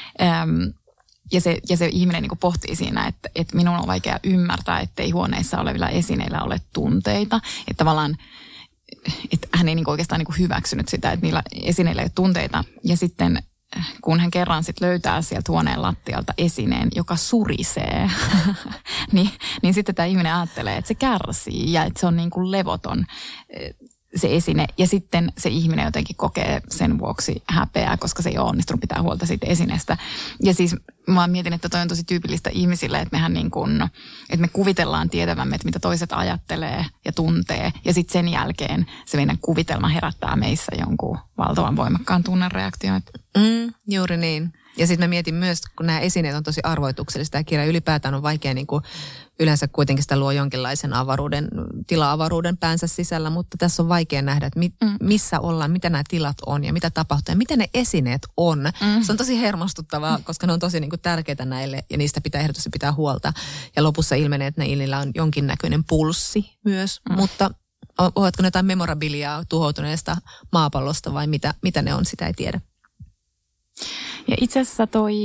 Ja se ihminen niinku pohtii siinä, että minun on vaikea ymmärtää, ettei huoneissa olevilla esineillä ole tunteita. Että tavallaan, että hän ei niinku oikeastaan niinku hyväksynyt sitä, että niillä esineillä ei ole tunteita. Ja sitten kun hän kerran sit löytää sieltä huoneen lattialta esineen, joka surisee, niin sitten tämä ihminen ajattelee, että se kärsii ja että se on niin kuin levoton se esine. Ja sitten se ihminen jotenkin kokee sen vuoksi häpeää, koska se ei ole onnistunut pitää huolta siitä esineestä. Ja siis mä mietin, että toi on tosi tyypillistä ihmisille, että mehän niin kuin, että me kuvitellaan tietävämme, että mitä toiset ajattelee ja tuntee. Ja sitten sen jälkeen se meidän kuvitelma herättää meissä jonkun valtavan voimakkaan tunnereaktion. Juuri niin. Ja sitten mä mietin myös, kun nämä esineet on tosi arvoituksellista ja kirja ylipäätään on vaikea niin kuin yleensä kuitenkin sitä luo jonkinlaisen tila-avaruuden päänsä sisällä, mutta tässä on vaikea nähdä, että missä ollaan, mitä nämä tilat on ja mitä tapahtuu ja mitä ne esineet on. Se on tosi hermostuttavaa, koska ne on tosi niin kuin tärkeitä näille ja niistä pitää ehdottomasti pitää huolta. Ja lopussa ilmenee, että niillä on jonkinnäköinen pulssi myös, mutta ovatko ne jotain memorabiliaa tuhoutuneesta maapallosta vai mitä ne on, sitä ei tiedä. Ja itse asiassa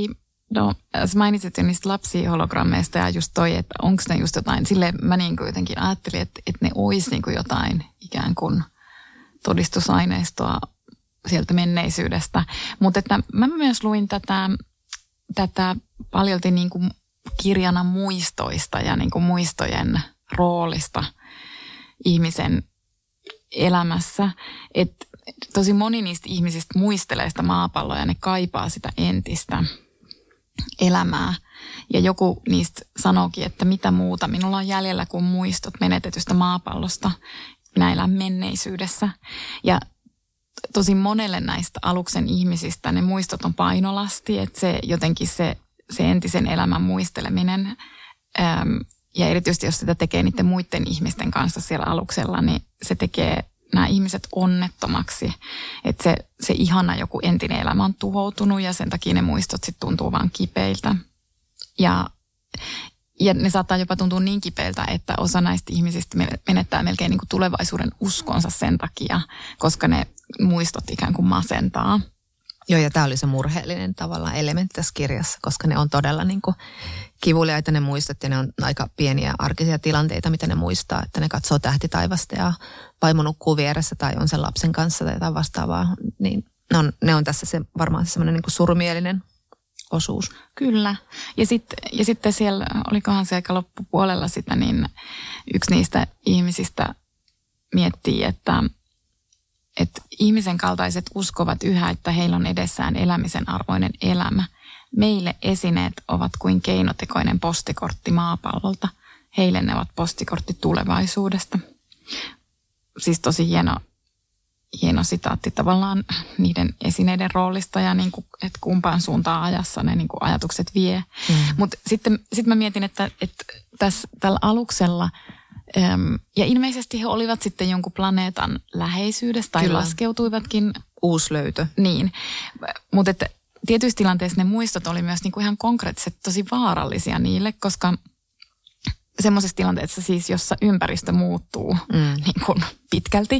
sä mainitsit jo niistä lapsihologrammeista ja just että onko ne just jotain, silleen mä niin kuin jotenkin ajattelin, että ne olisi niin kuin jotain ikään kuin todistusaineistoa sieltä menneisyydestä. Mutta että mä myös luin tätä paljolti niin kuin kirjana muistoista ja niin kuin muistojen roolista ihmisen elämässä, että tosi moni niistä ihmisistä muistelee sitä maapalloa ja ne kaipaa sitä entistä elämää. Ja joku niistä sanookin, että mitä muuta minulla on jäljellä kuin muistot menetetystä maapallosta. Minä elän menneisyydessä. Ja tosi monelle näistä aluksen ihmisistä ne muistot on painolasti, että se jotenkin se entisen elämän muisteleminen ja erityisesti jos sitä tekee niiden muiden ihmisten kanssa siellä aluksella, niin se tekee nämä ihmiset onnettomaksi. Että se ihana joku entinen elämä on tuhoutunut ja sen takia ne muistot sitten tuntuu vaan kipeiltä. Ja ne saattaa jopa tuntua niin kipeiltä, että osa näistä ihmisistä menettää melkein niin kuin tulevaisuuden uskonsa sen takia, koska ne muistot ikään kuin masentaa. Joo, ja tämä oli se murheellinen tavallaan elementti tässä kirjassa, koska ne on todella niin kuin kivuliaita ne muistot ja ne on aika pieniä arkisia tilanteita, mitä ne muistaa, että ne katsoo tähtitaivasta ja vaimo nukkuu vieressä tai on sen lapsen kanssa tai jotain vastaavaa, niin ne on tässä varmaan semmoinen niin kuin surumielinen osuus. Kyllä. Ja sitten siellä, olikohan se aika loppupuolella sitä, niin yksi niistä ihmisistä miettii, että ihmisen kaltaiset uskovat yhä, että heillä on edessään elämisen arvoinen elämä. Meille esineet ovat kuin keinotekoinen postikortti maapallolta. Heille ne ovat postikortti tulevaisuudesta. Siis tosi hieno sitaatti tavallaan niiden esineiden roolista ja niin kuin, että kumpaan suuntaan ajassa ne niin kuin ajatukset vie. Mutta sitten mä mietin, että tällä aluksella, ja ilmeisesti he olivat sitten jonkun planeetan läheisyydessä tai Kyllä. laskeutuivatkin. Uusi löytö. Niin, mutta että tietyissä tilanteissa ne muistot oli myös niin kuin ihan konkreettisesti tosi vaarallisia niille, koska semmoisessa tilanteessa siis, jossa ympäristö muuttuu niin kuin pitkälti.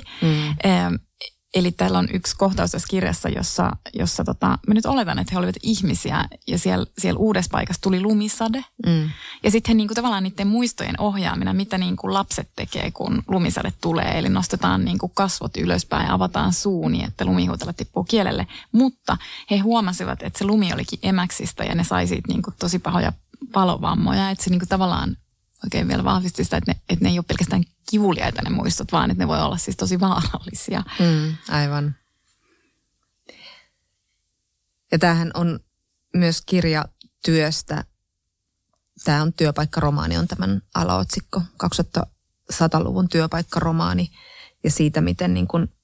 Eli täällä on yksi kohtaus tässä kirjassa, jossa mä nyt oletan, että he olivat ihmisiä ja siellä uudessa paikassa tuli lumisade. Ja sitten he niin kuin tavallaan niiden muistojen ohjaamina, mitä niin kuin lapset tekee, kun lumisade tulee. Eli nostetaan niin kuin kasvot ylöspäin ja avataan suu niin, että lumihuutele tippuu kielelle. Mutta he huomasivat, että se lumi olikin emäksistä ja ne sai siitä niin kuin tosi pahoja palovammoja. Että se niin kuin tavallaan oikein vielä vahvisti sitä, että ne ei ole pelkästään kivuliaita ne muistot, vaan että ne voi olla siis tosi vaarallisia. Aivan. Ja tämähän on myös kirja työstä. Tämä on työpaikkaromaani, on tämän alaotsikko, 2100-luvun työpaikkaromaani. Ja siitä, miten niin kuin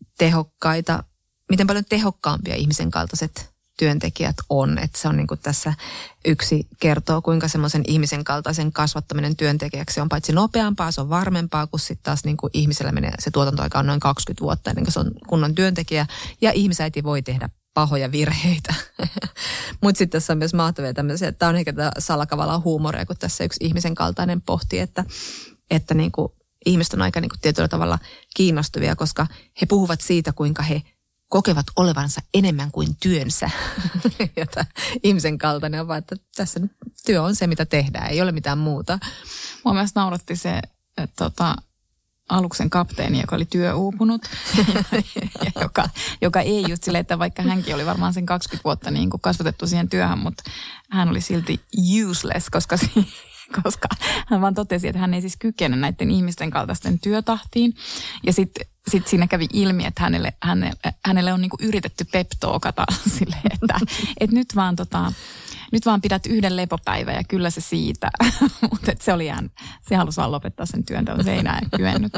miten paljon tehokkaampia ihmisen kaltaiset työntekijät on. Että se on niin kuin tässä yksi kertoo, kuinka semmoisen ihmisen kaltaisen kasvattaminen työntekijäksi on paitsi nopeampaa, se on varmempaa, kun sitten taas niin kuin ihmisellä menee, se tuotantoaika on noin 20 vuotta ennen kuin se on kunnon työntekijä. Ja ihmisäiti voi tehdä pahoja virheitä. Mutta sitten tässä on myös mahtavia tämmöisiä, että tämä on ehkä salakavalaa huumoria, kun tässä yksi ihmisen kaltainen pohtii, että niin kuin ihmiset on aika niin kuin tietyllä tavalla kiinnostavia, koska he puhuvat siitä, kuinka he kokevat olevansa enemmän kuin työnsä. Jota ihmisen kaltainen on vaan, että tässä työ on se, mitä tehdään. Ei ole mitään muuta. Mua myös nauratti se aluksen kapteeni, joka oli työuupunut. joka ei just silleen, että vaikka hänkin oli varmaan sen 20 vuotta niin kuin kasvatettu siihen työhön, mutta hän oli silti useless, koska hän vaan totesi, että hän ei siis kykene näiden ihmisten kaltaisten työtahtiin. Ja sitten siinä kävi ilmi, että hänelle on niinku yritetty peptookata silleen, että nyt vaan pidät yhden lepopäivän ja kyllä se siitä. Mutta se halusi vaan lopettaa sen työnteon, se ei enää kyennyt.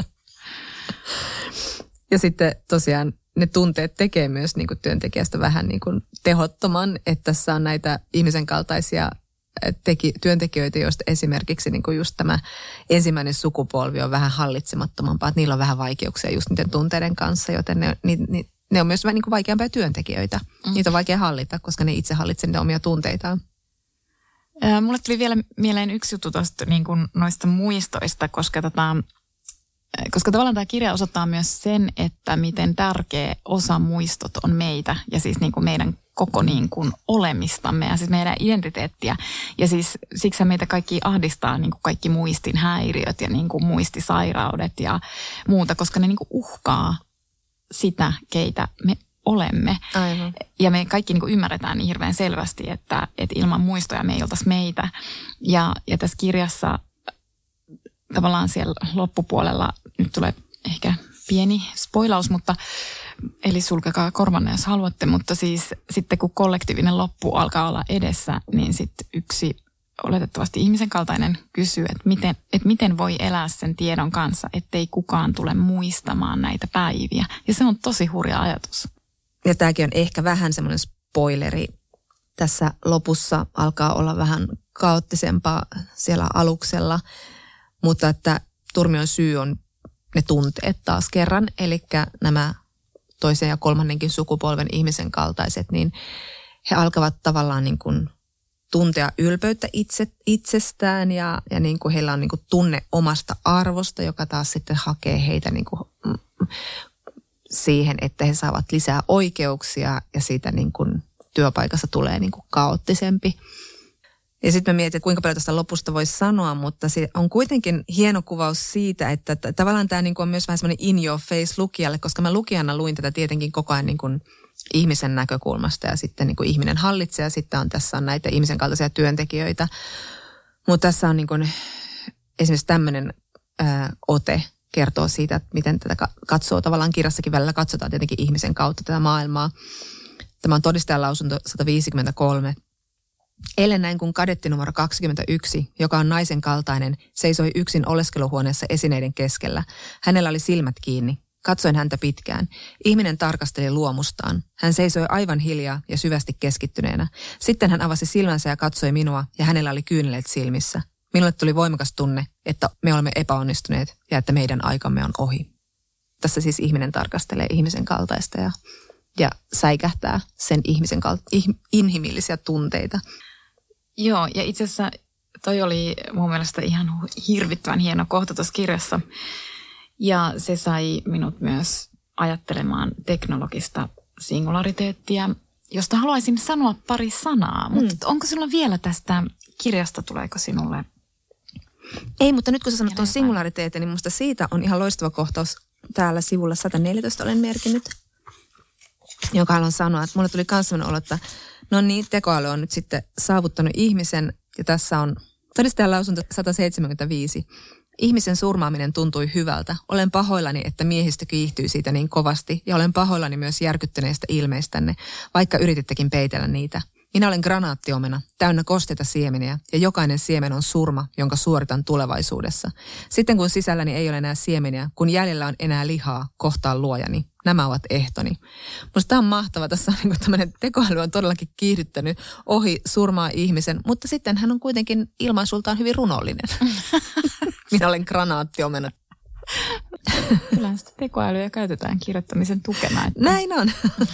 Ja sitten tosiaan ne tunteet tekee myös niinku työntekijästä vähän niinku tehottoman, että tässä on näitä ihmisen kaltaisia työntekijöitä, joista esimerkiksi niin kuin just tämä ensimmäinen sukupolvi on vähän hallitsemattomampaa, että niillä on vähän vaikeuksia just niiden tunteiden kanssa, joten ne on myös vähän niin kuin vaikeampia työntekijöitä. Niitä on vaikea hallita, koska ne itse hallitsevat niitä omia tunteitaan. Mulle tuli vielä mieleen yksi juttu tuosta niin kuin noista muistoista, koska tavallaan tämä kirja osoittaa myös sen, että miten tärkeä osa muistot on meitä ja siis niin kuin meidän koko niin kuin olemistamme ja siis meidän identiteettiä. Ja siis siksi meitä kaikki ahdistaa niin kuin kaikki muistin häiriöt ja niin kuin muistisairaudet ja muuta, koska ne niin kuin uhkaa sitä, keitä me olemme. Aivan. Ja me kaikki niin kuin ymmärretään niin hirveän selvästi, että ilman muistoja me ei oltaisi meitä. Ja tässä kirjassa tavallaan siellä loppupuolella, nyt tulee ehkä pieni spoilaus, eli sulkekaa korvanne, jos haluatte, mutta siis sitten kun kollektiivinen loppu alkaa olla edessä, niin sitten yksi oletettavasti ihmisen kaltainen kysyy, että miten voi elää sen tiedon kanssa, ettei kukaan tule muistamaan näitä päiviä. Ja se on tosi hurja ajatus. Ja tämäkin on ehkä vähän semmoinen spoileri. Tässä lopussa alkaa olla vähän kaoottisempaa siellä aluksella, mutta että turmion syy on ne tunteet taas kerran. Eli nämä toisen ja kolmannenkin sukupolven ihmisen kaltaiset, niin he alkavat tavallaan niin kuin tuntea ylpeyttä itsestään ja niin kuin heillä on niin kuin tunne omasta arvosta, joka taas sitten hakee heitä niin kuin siihen, että he saavat lisää oikeuksia ja siitä niin kuin työpaikassa tulee niin kuin kaoottisempi. Ja sitten mä mietin, että kuinka paljon tästä lopusta voisi sanoa, mutta se on kuitenkin hieno kuvaus siitä, että tavallaan tämä niin kuin on myös vähän semmoinen in your face lukijalle, koska mä lukijana luin tätä tietenkin koko ajan niin kuin ihmisen näkökulmasta ja sitten niin kuin ihminen hallitsee ja sitten tässä on näitä ihmisen kaltaisia työntekijöitä. Mutta tässä on niin kuin esimerkiksi tämmöinen ote kertoo siitä, että miten tätä katsoo. Tavallaan kirjassakin välillä katsotaan tietenkin ihmisen kautta tätä maailmaa. Tämä on todistajan lausunto 153. Eilen näin, kun kadetti numero 21, joka on naisen kaltainen, seisoi yksin oleskeluhuoneessa esineiden keskellä. Hänellä oli silmät kiinni. Katsoin häntä pitkään. Ihminen tarkasteli luomustaan. Hän seisoi aivan hiljaa ja syvästi keskittyneenä. Sitten hän avasi silmänsä ja katsoi minua ja hänellä oli kyyneleet silmissä. Minulle tuli voimakas tunne, että me olemme epäonnistuneet ja että meidän aikamme on ohi. Tässä siis ihminen tarkastelee ihmisen kaltaista ja säikähtää sen ihmisen inhimillisiä tunteita. Joo, ja itse asiassa toi oli mun mielestä ihan hirvittävän hieno kohta tuossa kirjassa. Ja se sai minut myös ajattelemaan teknologista singulariteettia, josta haluaisin sanoa pari sanaa. Mutta onko sinulla vielä tästä kirjasta, tuleeko sinulle? Ei, mutta nyt kun sä sanot tuon singulariteetin, niin musta siitä on ihan loistava kohtaus täällä sivulla 114 olen merkinnyt, jonka haluan sanoa, että mulle tuli myös sellainen olo, että no niin, tekoäly on nyt sitten saavuttanut ihmisen ja tässä on todistajan lausunto 175. Ihmisen surmaaminen tuntui hyvältä. Olen pahoillani, että miehistö kiihtyy siitä niin kovasti ja olen pahoillani myös järkyttyneistä ilmeistänne, vaikka yritittekin peitellä niitä. Minä olen granaattiomena, täynnä kosteita siemeniä ja jokainen siemen on surma, jonka suoritan tulevaisuudessa. Sitten kun sisälläni ei ole enää siemeniä, kun jäljellä on enää lihaa, kohtaan luojani. Nämä ovat ehtoni. Minusta tämä on mahtava. Tässä on niin tämmöinen tekoäly on todellakin kiihdyttänyt ohi surmaa ihmisen, mutta sitten hän on kuitenkin ilmaisultaan hyvin runollinen. Minä olen granaattiomena. Kyllä sitä tekoälyä käytetään kirjoittamisen tukena. Että... Näin on.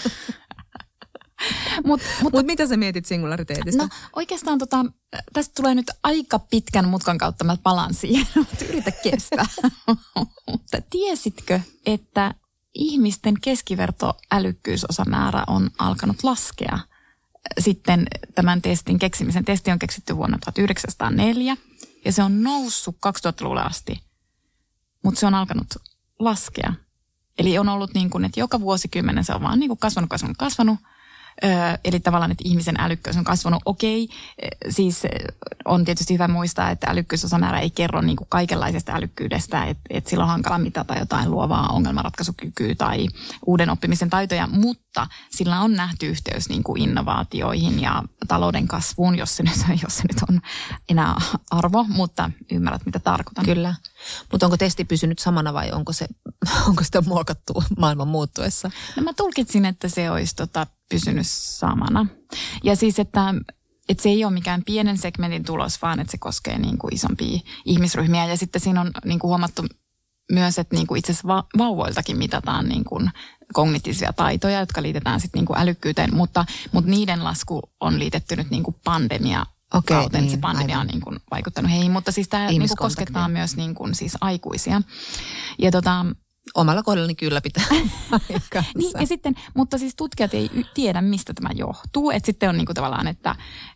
Mutta mitä sä mietit singulariteetista? No oikeastaan tästä tulee nyt aika pitkän mutkan kautta, mä palaan siihen, mutta yritä kestää. Mutta tiesitkö, että ihmisten keskivertoälykkyysosamäärä on alkanut laskea sitten tämän testin keksimisen? Testi on keksitty vuonna 1904 ja se on noussut 2000-luvulle asti, mutta se on alkanut laskea. Eli on ollut niin kuin, että joka vuosikymmenen se on vaan niin kuin kasvanut. Eli tavallaan, että ihmisen älykkyys on kasvanut. Okei, siis on tietysti hyvä muistaa, että älykkyysosamäärä ei kerro niin kuin kaikenlaisesta älykkyydestä, että sillä on hankala mitata jotain luovaa ongelmanratkaisukykyä tai uuden oppimisen taitoja, mutta sillä on nähty yhteys niin kuin innovaatioihin ja talouden kasvuun, jos se nyt on enää arvo, mutta ymmärrät, mitä tarkoitan. Kyllä, mutta onko testi pysynyt samana vai onko sitä muokattu maailman muuttuessa? No mä tulkitsin, että se olisi pysynyt samana. Ja siis, että se ei ole mikään pienen segmentin tulos, vaan että se koskee niin kuin isompia ihmisryhmiä. Ja sitten siinä on niin kuin huomattu myös, että niin kuin itse asiassa vauvoiltakin mitataan niin kuin kognitiivisia taitoja, jotka liitetään sitten niin kuin älykkyyteen, mutta niiden lasku on liitetty nyt niin kuin kauteen. Niin, se pandemia on niin kuin vaikuttanut heihin, mutta siis tämä niin kuin koskettaa myös niin kuin siis aikuisia. Ja omalla kohdallani kyllä pitää niin, ja sitten, mutta siis tutkijat ei tiedä, mistä tämä johtuu. Että sitten on niinku tavallaan, että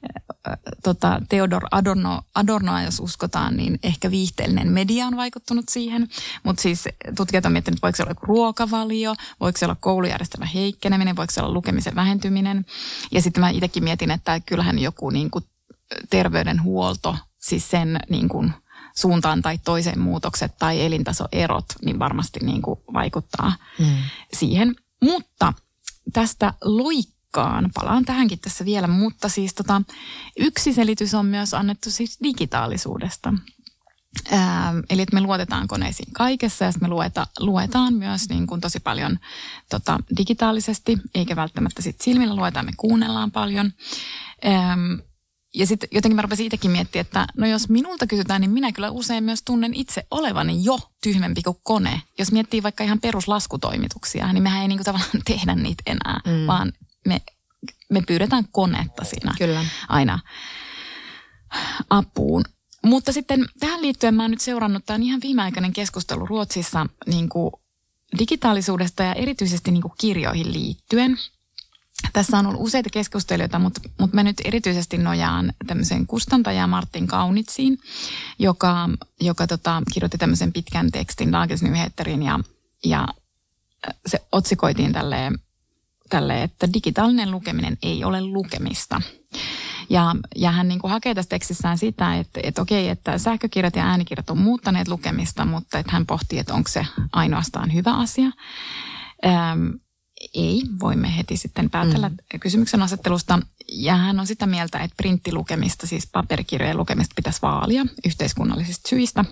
Theodor Adornoa, jos uskotaan, niin ehkä viihteellinen media on vaikuttanut siihen. Mutta siis tutkijat on miettinyt, voiko se olla ruokavalio, voiko se olla koulujärjestelmän heikkeneminen, voiko se olla lukemisen vähentyminen. Ja sitten mä itsekin mietin, että kyllähän joku niinku terveydenhuolto, siis sen niinku suuntaan tai toiseen muutokset tai elintasoerot, niin varmasti niin kuin vaikuttaa siihen. Mutta tästä loikkaan, palaan tähänkin tässä vielä, mutta siis yksi selitys on myös annettu siis digitaalisuudesta. Eli että me luotetaan koneisiin kaikessa ja me luetaan myös niin kuin tosi paljon digitaalisesti, eikä välttämättä sit silmillä luetaan, me kuunnellaan paljon. Ja sitten jotenkin mä rupesin itsekin miettimään, että no jos minulta kysytään, niin minä kyllä usein myös tunnen itse olevani jo tyhmempi kuin kone. Jos miettii vaikka ihan peruslaskutoimituksia, niin mehän ei niinku tavallaan tehdä niitä enää, vaan me pyydetään konetta siinä aina apuun. Mutta sitten tähän liittyen mä oon nyt seurannut, tämä on ihan viimeaikainen keskustelu Ruotsissa niinku digitaalisuudesta ja erityisesti niinku kirjoihin liittyen. Tässä on ollut useita keskustelijoita, mutta mä nyt erityisesti nojaan tämmöiseen kustantajaan Martin Kaunitsiin, joka kirjoitti tämmöisen pitkän tekstin Dagens Nyheterin ja se otsikoitiin tälle, että digitaalinen lukeminen ei ole lukemista. Ja hän niin kuin hakee tässä tekstissään sitä, että okei, että sähkökirjat ja äänikirjat on muuttaneet lukemista, mutta että hän pohtii, että onko se ainoastaan hyvä asia. Ei, voimme heti sitten päätellä kysymyksen asettelusta. Ja hän on sitä mieltä, että printtilukemista, siis paperikirjojen lukemista pitäisi vaalia yhteiskunnallisista syistä.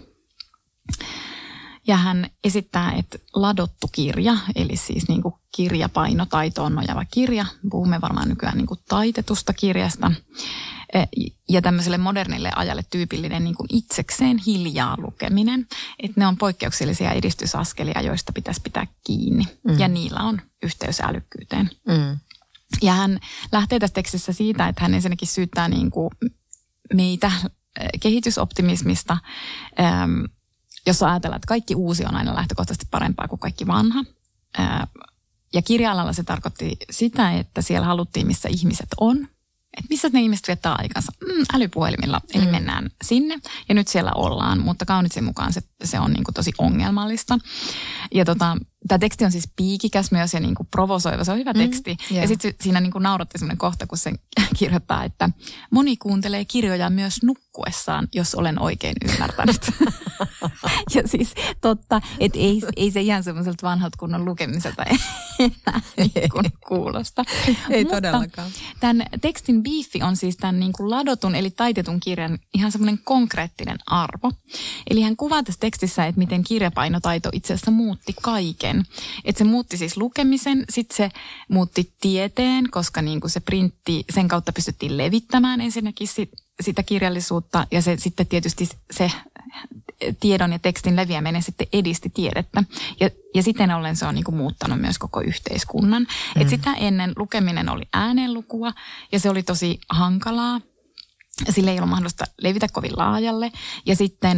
Ja hän esittää, että ladottu kirja, eli siis niin kuin kirjapainotaitoon nojava kirja, puhumme varmaan nykyään niin kuin taitetusta kirjasta, ja tämmöiselle modernille ajalle tyypillinen niin kuin itsekseen hiljaa lukeminen, että ne on poikkeuksellisia edistysaskelia, joista pitäisi pitää kiinni, ja niillä on yhteys älykkyyteen. Ja hän lähtee tässä tekstissä siitä, että hän ensinnäkin syyttää niin kuin meitä kehitysoptimismista, jos ajatellaan, että kaikki uusi on aina lähtökohtaisesti parempaa kuin kaikki vanha. Ja kirja-alalla se tarkoitti sitä, että siellä haluttiin, missä ihmiset on. Että missä ne ihmiset viettää aikansa? Älypuhelimilla. Eli mennään sinne ja nyt siellä ollaan, mutta Kaunitsin mukaan se on niin kuin tosi ongelmallista. Ja tämä teksti on siis piikikäs myös ja niin kuin provosoiva. Se on hyvä teksti. Ja sitten siinä niin kuin nauratti sellainen kohta, kun se kirjoittaa, että moni kuuntelee kirjoja myös nukkuessaan, jos olen oikein ymmärtänyt. Ja siis totta, että ei se ihan semmoiselta vanhalta kunnon lukemiselta enää niin kuin kuulosta. Ei todellakaan. Tämän tekstin biifi on siis tämän niin kuin ladotun eli taitetun kirjan ihan semmoinen konkreettinen arvo. Eli hän kuvaa tässä tekstissä, että miten kirjapainotaito itse asiassa muutti kaiken. Että se muutti siis lukemisen, sitten se muutti tieteen, koska niin kuin se printti, sen kautta pystyttiin levittämään ensinnäkin sitä kirjallisuutta ja se sitten tietysti se tiedon ja tekstin leviäminen sitten edisti tiedettä. Ja siten ollen se on niin kuin muuttanut myös koko yhteiskunnan. Että sitä ennen lukeminen oli äänenlukua ja se oli tosi hankalaa. Sille ei ollut mahdollista levitä kovin laajalle. Ja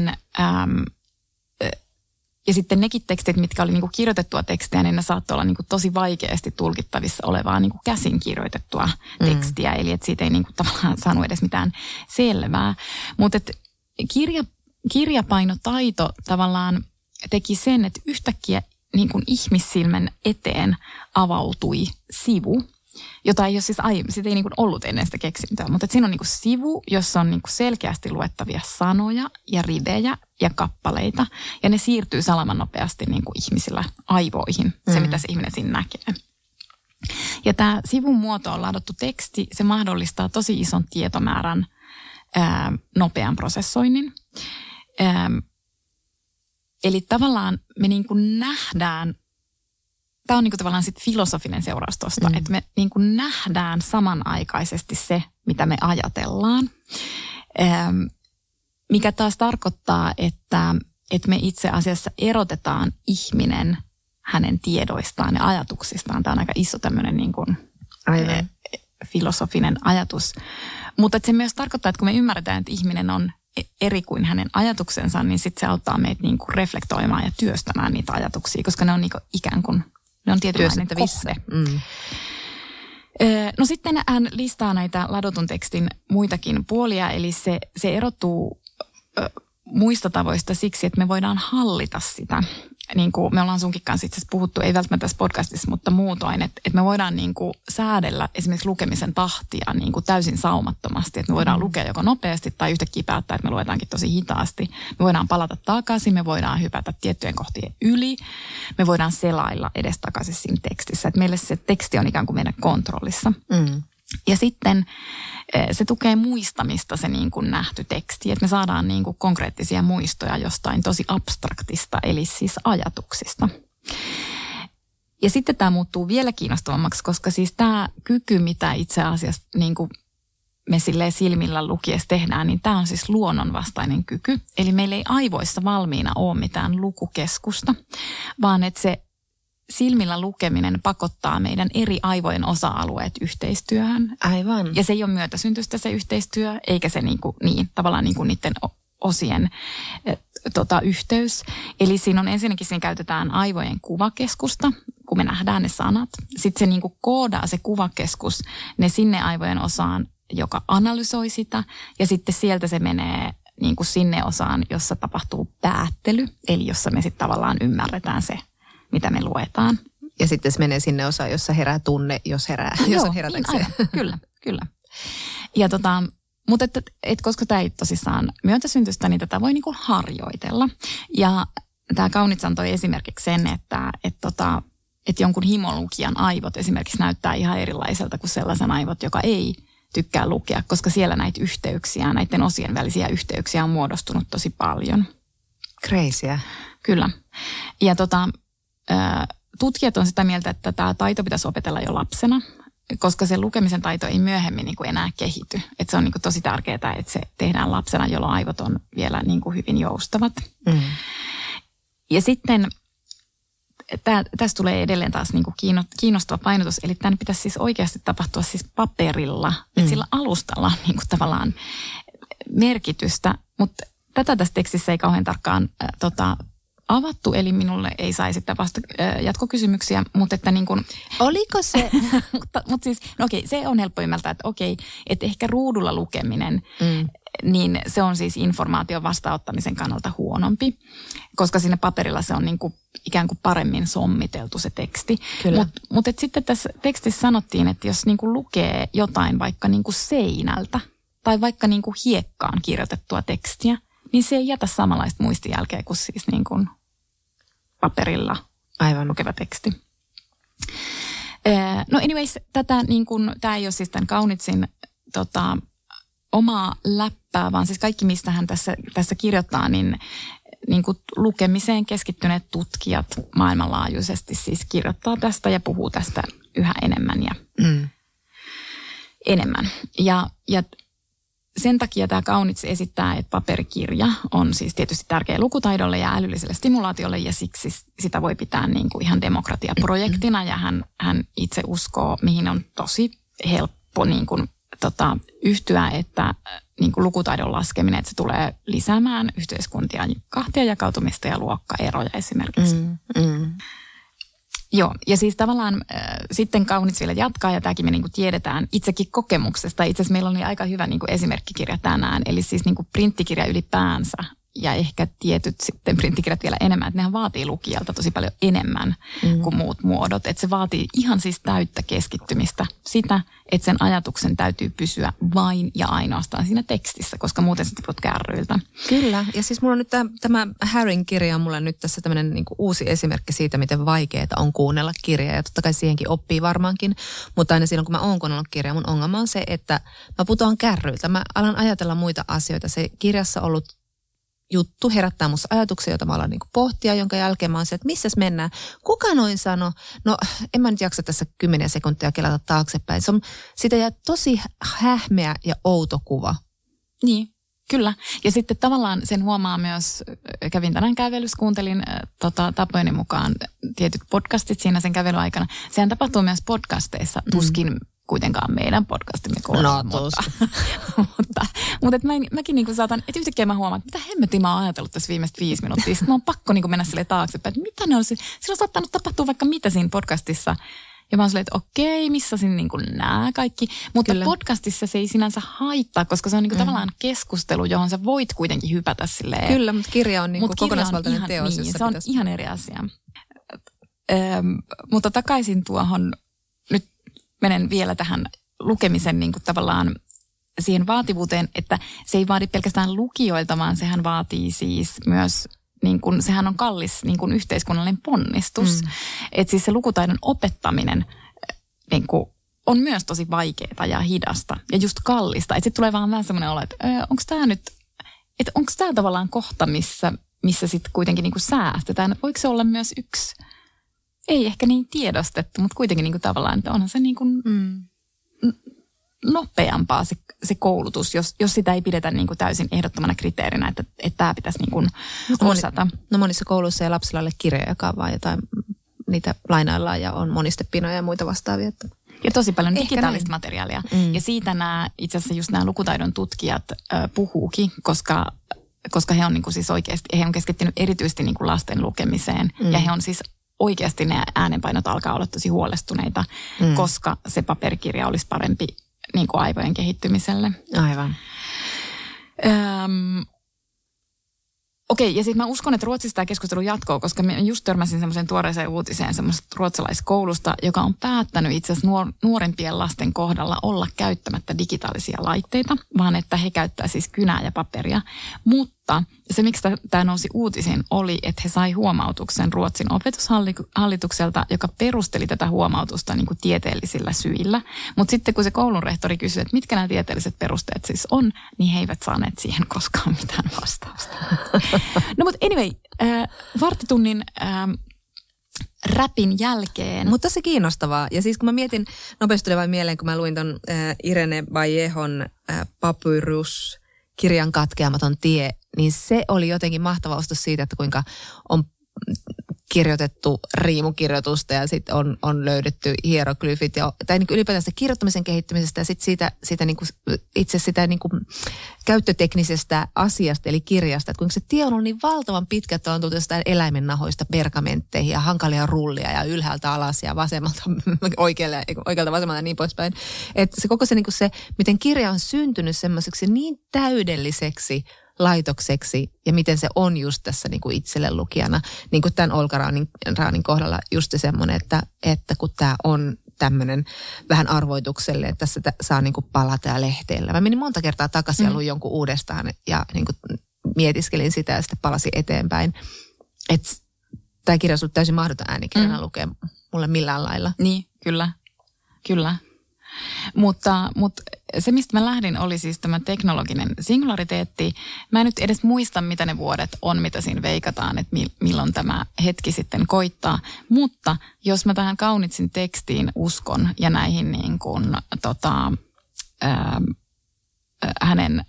sitten nekin tekstit, mitkä oli niinku kirjoitettua tekstiä, niin ne saattoi olla niinku tosi vaikeasti tulkittavissa olevaa niinku käsin kirjoitettua tekstiä. Eli että siitä ei niinku tavallaan saanut edes mitään selvää. Mutta kirjapainotaito tavallaan teki sen, että yhtäkkiä niinku ihmissilmän eteen avautui sivu, jota ei ole siis siitä ei niinku ollut ennen sitä keksintöä, mutta siinä on niinku sivu, jossa on niinku selkeästi luettavia sanoja ja rivejä ja kappaleita, ja ne siirtyy salaman nopeasti niinku ihmisillä aivoihin, se mitä se ihminen siinä näkee. Ja tämä sivun muotoon ladattu teksti, se mahdollistaa tosi ison tietomäärän nopean prosessoinnin. Eli tavallaan me niinku nähdään, tämä on niinku tavallaan sit filosofinen seuraus tuosta, että me niinku nähdään samanaikaisesti se, mitä me ajatellaan, mikä taas tarkoittaa, että me itse asiassa erotetaan ihminen hänen tiedoistaan ja ajatuksistaan. Tämä on aika iso tämmöinen niinku filosofinen ajatus, mutta se myös tarkoittaa, että kun me ymmärretään, että ihminen on eri kuin hänen ajatuksensa, niin sitten se auttaa meitä niinku reflektoimaan ja työstämään niitä ajatuksia, koska ne on niinku ikään kuin ne on tietynlainen kohde. No sitten hän listaa näitä ladotun tekstin muitakin puolia, eli se erottuu muista tavoista siksi, että me voidaan hallita sitä. Niin kuin me ollaan sunkin kanssa itse asiassa puhuttu, ei välttämättä tässä podcastissa, mutta muutoin, että me voidaan niin kuin säädellä esimerkiksi lukemisen tahtia niin kuin täysin saumattomasti. Että me voidaan lukea joko nopeasti tai yhtäkkiä päättää, että me luetaankin tosi hitaasti. Me voidaan palata takaisin, me voidaan hypätä tiettyjen kohtien yli, me voidaan selailla edestakaisin siinä tekstissä. Että meille se teksti on ikään kuin meidän kontrollissa. Ja sitten se tukee muistamista se niin kuin nähty teksti, että me saadaan niin kuin konkreettisia muistoja jostain tosi abstraktista, eli siis ajatuksista. Ja sitten tämä muuttuu vielä kiinnostavammaksi, koska siis tämä kyky, mitä itse asiassa niin kuin me silleen silmillä lukiessa tehdään, niin tämä on siis luonnonvastainen kyky. Eli meillä ei aivoissa valmiina ole mitään lukukeskusta, vaan että se silmillä lukeminen pakottaa meidän eri aivojen osa-alueet yhteistyöhön. Aivan. Ja se ei ole myötäsyntyistä se yhteistyö, eikä se tavallaan niiden osien yhteys. Eli siinä käytetään aivojen kuvakeskusta, kun me nähdään ne sanat. Sitten se koodaa se kuvakeskus ne sinne aivojen osaan, joka analysoi sitä. Ja sitten sieltä se menee sinne osaan, jossa tapahtuu päättely. Eli jossa me sitten tavallaan ymmärretään se, mitä me luetaan. Ja sitten se menee sinne osaan, jossa herää tunne, jos on herätäkseen. Kyllä. Ja mutta koska tämä ei tosissaan myötäsyntyistä, niin tätä voi harjoitella. Ja tämä Kaunits antoi esimerkiksi sen, että jonkun himolukijan aivot esimerkiksi näyttää ihan erilaiselta kuin sellaisen aivot, joka ei tykkää lukea, koska siellä näitä yhteyksiä, näiden osien välisiä yhteyksiä on muodostunut tosi paljon. Crazyä. Kyllä. Ja tutkijat on sitä mieltä, että tämä taito pitäisi opetella jo lapsena, koska se lukemisen taito ei myöhemmin enää kehity. Että se on tosi tärkeää, että se tehdään lapsena, jolloin aivot on vielä hyvin joustavat. Mm. Ja sitten tässä tulee edelleen taas kiinnostava painotus. Eli tämän pitäisi siis oikeasti tapahtua siis paperilla. Että sillä alustalla on tavallaan merkitystä. Mutta tätä tässä tekstissä ei kauhean tarkkaan avattu, eli minulle ei saisi vasta jatkokysymyksiä, mutta että Oliko se? mutta siis, se on helppo ymmärtää, että ehkä ruudulla lukeminen, niin se on siis informaation vastaanottamisen kannalta huonompi, koska sinne paperilla se on ikään kuin paremmin sommiteltu se teksti. Mutta sitten tässä tekstissä sanottiin, että jos lukee jotain vaikka seinältä tai vaikka hiekkaan kirjoitettua tekstiä, niin se ei jätä samanlaista muistijälkeä kuin siis paperilla lukeva teksti. No anyways, tämä ei ole siis tämän Kaunitsin omaa läppää, vaan siis kaikki, mistä hän tässä kirjoittaa, niin lukemiseen keskittyneet tutkijat maailmanlaajuisesti siis kirjoittaa tästä ja puhuu tästä yhä enemmän ja enemmän. Ja sen takia tämä Kaunits esittää, että paperikirja on siis tietysti tärkeä lukutaidolle ja älylliselle stimulaatiolle ja siksi sitä voi pitää ihan demokratiaprojektina ja hän itse uskoo, mihin on tosi helppo yhtyä, että lukutaidon laskeminen, että se tulee lisäämään yhteiskuntia kahtia jakautumista ja luokkaeroja esimerkiksi. Joo, ja siis tavallaan sitten Kaunits vielä jatkaa, ja tämäkin me tiedetään itsekin kokemuksesta. Itse asiassa meillä oli aika hyvä esimerkkikirja tänään, eli siis printtikirja ylipäänsä, ja ehkä tietyt sitten printtikirjat vielä enemmän, että nehän vaatii lukijalta tosi paljon enemmän kuin muut muodot. Että se vaatii ihan siis täyttä keskittymistä sitä, että sen ajatuksen täytyy pysyä vain ja ainoastaan siinä tekstissä, koska muuten se tiput kärryiltä. Kyllä, ja siis mulla on nyt tämä Harryn kirja on mulla nyt tässä tämmöinen uusi esimerkki siitä, miten vaikeaa on kuunnella kirjaa, ja totta kai siihenkin oppii varmaankin, mutta aina silloin kun mä oon kuunnellut kirjaa, mun ongelma on se, että mä putoan kärryiltä, mä alan ajatella muita asioita, se kirjassa ollut juttu herättää musta ajatuksia, joita mä alan pohtia, jonka jälkeen mä oon se, että missäs mennään. Kuka noin sanoi? No en mä nyt jaksa tässä 10 sekuntia kelata taaksepäin. Siitä jää tosi hähmeä ja outo kuva. Niin, kyllä. Ja sitten tavallaan sen huomaa myös, kävin tänään kävelyssä, kuuntelin tapojeni mukaan tietyt podcastit siinä sen kävelyaikana. Sehän tapahtuu myös podcasteissa, tuskin kuitenkaan meidän podcastimme kohdalla, mutta mäkin saatan, että yhtäkkiä mä huomaan, että mitä hemmetin mä oon ajatellut tässä viimeistä 5 minuuttia. Sitten mä oon pakko mennä sille taaksepäin, että mitä ne olisi, sillä on saattanut tapahtua vaikka mitä siinä podcastissa. Ja mä oon silleen, että okei, missä siinä nämä kaikki. Mutta kyllä. Podcastissa se ei sinänsä haittaa, koska se on tavallaan keskustelu, johon sä voit kuitenkin hypätä silleen. Kyllä, mutta kirja on kokonaisvaltainen teos. Niin, se on ihan eri asia. Mutta takaisin tuohon, nyt menen vielä tähän lukemisen tavallaan siihen vaativuuteen, että se ei vaadi pelkästään lukijoilta, vaan sehän vaatii siis myös, sehän on kallis yhteiskunnallinen ponnistus. Että siis se lukutaidon opettaminen on myös tosi vaikeaa ja hidasta ja just kallista. Että sitten tulee vaan vähän semmoinen olo, että onko tämä tavallaan kohta, missä sitten kuitenkin säästetään. Voiko se olla myös yksi, ei ehkä niin tiedostettu, mutta kuitenkin tavallaan, että onhan se nopeampaa se koulutus, jos sitä ei pidetä niin kuin täysin ehdottomana kriteerinä, että tämä pitäisi niin kuin osata. Monissa kouluissa ei lapsilla ole kirjojakaan, vaan jotain niitä lainaillaan ja on monistepinoja ja muita vastaavia. Ja tosi paljon digitaalista materiaalia. Ja siitä itse asiassa just nämä lukutaidon tutkijat puhuukin, koska he on niin kuin siis oikeasti, he on keskittynyt erityisesti niin kuin lasten lukemiseen. Ja he on siis oikeasti ne äänenpainot alkaa olla tosi huolestuneita, koska se paperikirja olisi parempi niin kuin aivojen kehittymiselle. Aivan. Okei, ja sitten mä uskon, että Ruotsissa tämä keskustelu jatkuu, koska mä just törmäsin semmoiseen tuoreeseen uutiseen semmoisesta ruotsalaiskoulusta, joka on päättänyt itse asiassa nuorempien lasten kohdalla olla käyttämättä digitaalisia laitteita, vaan että he käyttää siis kynää ja paperia. Mutta se, miksi tämä nousi uutisiin, oli, että he sai huomautuksen Ruotsin opetushallitukselta, joka perusteli tätä huomautusta niin kuin tieteellisillä syillä. Mutta sitten kun se koulun rehtori kysyi, että mitkä nämä tieteelliset perusteet siis on, niin he eivät saaneet siihen koskaan mitään vastausta. No mutta anyway, varttitunnin räpin jälkeen. Mutta tosi kiinnostavaa. Ja siis kun mä mietin, nopeasti tuli vain mieleen, kun mä luin ton Irene Vallejón Papyrus-kirjan Katkeamaton tie, niin se oli jotenkin mahtava ostos siitä, että kuinka on kirjoitettu riimukirjoitusta ja sitten on löydetty hieroglyfit tai niin kuin ylipäätään sitä kirjoittamisen kehittymisestä ja sitten siitä niin kuin, itse sitä niin kuin käyttöteknisestä asiasta eli kirjasta, että kuinka se tie on ollut niin valtavan pitkä, että on tullut jostain eläimen nahoista pergamentteihin ja hankalia rullia ja ylhäältä alas ja vasemmalta oikealta vasemmalta ja niin poispäin. Että se koko se, niin kuin se, miten kirja on syntynyt semmoiseksi niin täydelliseksi laitokseksi ja miten se on just tässä niin kuin itselle lukijana. Niin kuin tämän Olga Raanin kohdalla just semmoinen, että kun tämä on tämmöinen vähän arvoitukselle, että tässä saa niin kuin palata ja lehteillä. Mä menin monta kertaa takaisin ja luin jonkun uudestaan ja niin kuin mietiskelin sitä ja sitten palasin eteenpäin. Että tämä kirja on ollut täysin mahdoton äänikirjana lukea mulle millään lailla. Niin, kyllä. Mutta se, mistä mä lähdin, oli siis tämä teknologinen singulariteetti. Mä en nyt edes muista, mitä ne vuodet on, mitä siinä veikataan, että milloin tämä hetki sitten koittaa. Mutta jos mä tähän kaunitsin tekstiin uskon ja näihin niin kuin, hänen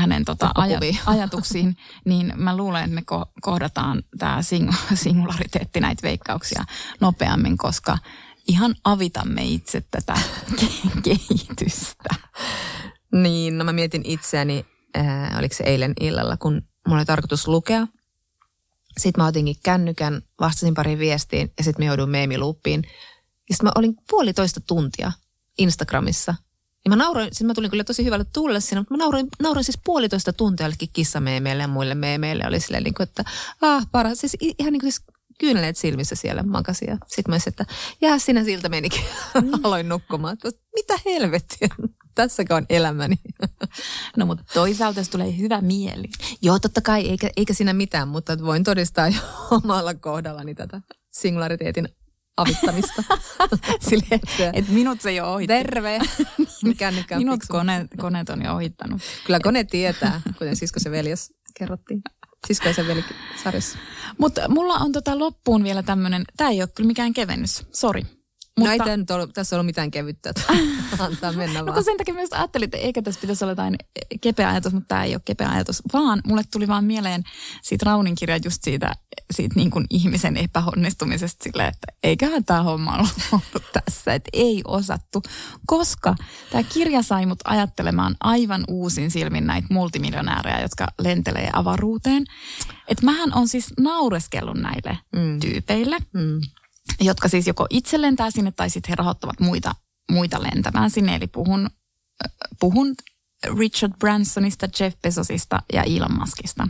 ajatuksiin, niin mä luulen, että me kohdataan tämä singulariteetti näitä veikkauksia nopeammin, koska ihan avitamme itse tätä kehitystä. Niin, no mä mietin itseäni, oliko se eilen illalla, kun mulla oli tarkoitus lukea. Sitten mä otinkin kännykän, vastasin pari viestiin ja sitten mä jouduin meemiluuppiin. Ja sitten mä olin 1,5 tuntia Instagramissa. Ja mä nauroin, siis mä tulin kyllä tosi hyvälle tuulelle siinä, mutta mä nauroin siis 1,5 tuntia jollekin kissameemeille ja muille meemeille. Oli silleen niin kuin, että paras, siis ihan niin kuin siis kyyneleet silmissä siellä makasin. Sitten mä olisin, että jää sinä siltä menikin. Aloin nukkumaan. Mitä helvettiä? Tässäkö on elämäni? No mutta toisaalta jos tulee hyvä mieli. Joo, totta kai, eikä siinä mitään, mutta voin todistaa jo omalla kohdallani tätä singulariteetin avittamista. Silleen, että minut se jo ohitti. Terve. Minut koneet on jo ohittanut. Kyllä kone tietää, kuten Siskosen veljes kerrottiin. Siskoisen velisarjassa. Mutta mulla on loppuun vielä tämmöinen, tämä ei ole kyllä mikään kevennys, sori. Mutta ei tässä ollut mitään kevyttä, antaa mennä vaan. No sen takia myös ajattelin, että eikä tässä pitäisi olla jotain kepeä ajatus, mutta tämä ei ole kepeä ajatus, vaan mulle tuli vaan mieleen siitä Raunin kirja just siitä niin kuin ihmisen epäonnistumisesta silleen, että eiköhän tämä homma ollut tässä, että ei osattu, koska tämä kirja sai mut ajattelemaan aivan uusin silmin näitä multimiljonäärejä, jotka lentelee avaruuteen. Että mähän on siis naureskellut näille tyypeille. Jotka siis joko itse lentää sinne tai sitten he rahoittavat muita lentämään sinne. Eli puhun Richard Bransonista, Jeff Bezosista ja Elon Muskista.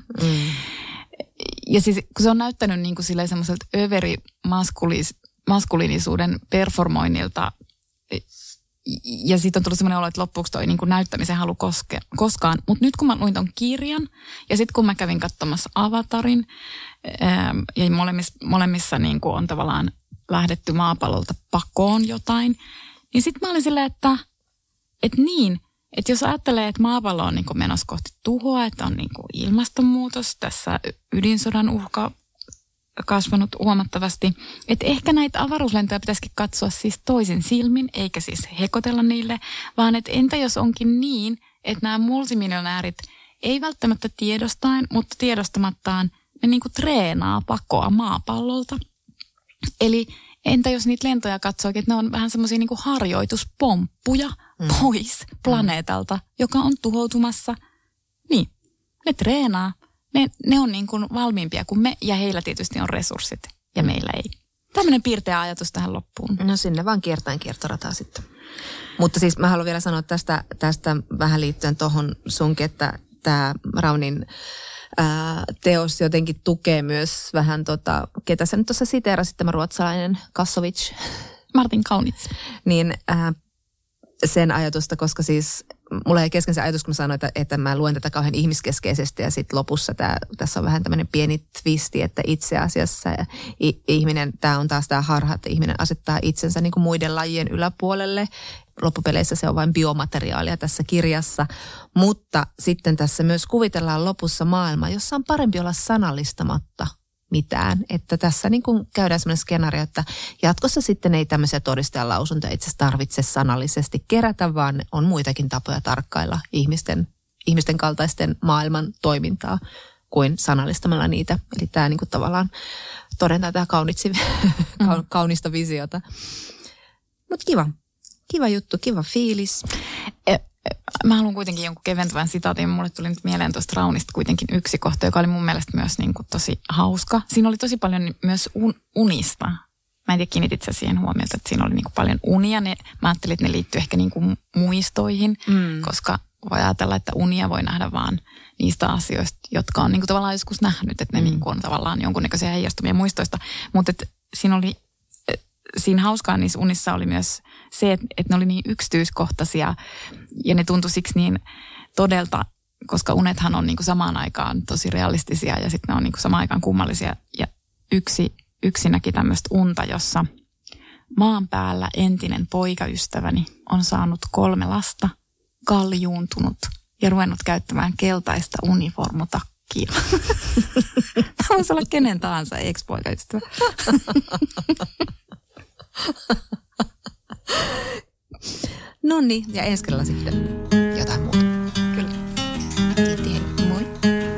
Ja siis kun se on näyttänyt niin kuin semmoiselta maskuliinisuuden performoinnilta ja sitten on tullut semmoinen olo, että loppuksi toi niin kuin näyttämisen halu koskaan. Mutta nyt kun mä luin ton kirjan ja sitten kun mä kävin katsomassa Avatarin ja molemmissa niin kuin on tavallaan lähdetty maapallolta pakoon jotain, niin sitten mä olin silleen, että jos ajattelee, että maapallo on niin kuin menossa kohti tuhoa, että on niin kuin ilmastonmuutos, tässä ydinsodan uhka kasvanut huomattavasti. Että ehkä näitä avaruuslentoja pitäisikin katsoa siis toisin silmin, eikä siis hekotella niille, vaan että entä jos onkin niin, että nämä multimiljonäärit ei välttämättä tiedostaen, mutta tiedostamattaan ne niinku treenaa pakoa maapallolta. Eli entä jos niitä lentoja katsookin, että ne on vähän semmoisia niinku harjoituspomppuja pois planeetalta, joka on tuhoutumassa. Niin, ne treenaa. Ne on niin kuin valmiimpia kuin me ja heillä tietysti on resurssit ja meillä ei. Tämmöinen piirteä ajatus tähän loppuun. No sinne vaan kiertäen kiertorataa sitten. Mutta siis mä haluan vielä sanoa tästä vähän liittyen tuohon sunkin, että tämä Raunin teos jotenkin tukee myös vähän ketä sä nyt tuossa siteerasit, tämä ruotsalainen Kassovitz. Martin Kaunitz. Niin sen ajatusta, koska siis mulla ei kesken se ajatus, kun mä sanoin, että mä luen tätä kauhean ihmiskeskeisesti ja sitten lopussa tässä on vähän tämmöinen pieni twisti, että itse asiassa ihminen, tämä on taas tämä harha, että ihminen asettaa itsensä niin kuin muiden lajien yläpuolelle. Loppupeleissä se on vain biomateriaalia tässä kirjassa, mutta sitten tässä myös kuvitellaan lopussa maailma, jossa on parempi olla sanallistamatta mitään. Että tässä niin kuin käydään sellainen skenaario, että jatkossa sitten ei tämmöisiä todistajan lausuntoja itse asiassa tarvitse sanallisesti kerätä, vaan on muitakin tapoja tarkkailla ihmisten kaltaisten maailman toimintaa kuin sanallistamalla niitä. Eli tämä niin kuin tavallaan todentaa tämä kaunista visiota. Mutta kiva juttu, kiva fiilis. Mä haluan kuitenkin jonkun keventävän sitaatin. Mulle tuli nyt mieleen tuosta Raunista kuitenkin yksi kohta, joka oli mun mielestä myös niin kuin tosi hauska. Siinä oli tosi paljon myös unista. Mä en tiedä, kiinnitit sä siihen huomiota, että siinä oli niin kuin paljon unia. Mä ajattelin, että ne liittyy ehkä niin kuin muistoihin, koska voi ajatella, että unia voi nähdä vaan niistä asioista, jotka on niin kuin tavallaan joskus nähnyt, että ne niin kuin on tavallaan jonkunnäköisiä heijastumia muistoista. Mutta siinä hauskaa niissä unissa oli myös se, että ne oli niin yksityiskohtaisia ja ne tuntui siksi niin todelta, koska unethan on niin kuin samaan aikaan tosi realistisia ja sitten ne on niin kuin samaan aikaan kummallisia. Ja yksi näki tämmöistä unta, jossa maan päällä entinen poikaystäväni on saanut 3 lasta, kaljuuntunut ja ruvennut käyttämään keltaista uniformutakkia. Tämä voisi olla kenen tahansa ex-poikaystävä. Noniin, ja ensi kerralla sitten jotain muuta. Kyllä. Kiitti, hei. Moi.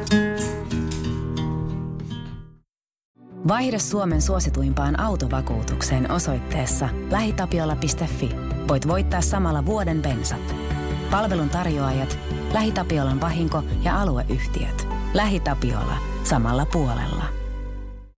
Vaihda Suomen suosituimpaan autovakuutukseen osoitteessa lähitapiola.fi. Voit voittaa samalla vuoden bensat. Palvelun tarjoajat, LähiTapiolan vahinko- ja alueyhtiöt. LähiTapiola. Samalla puolella.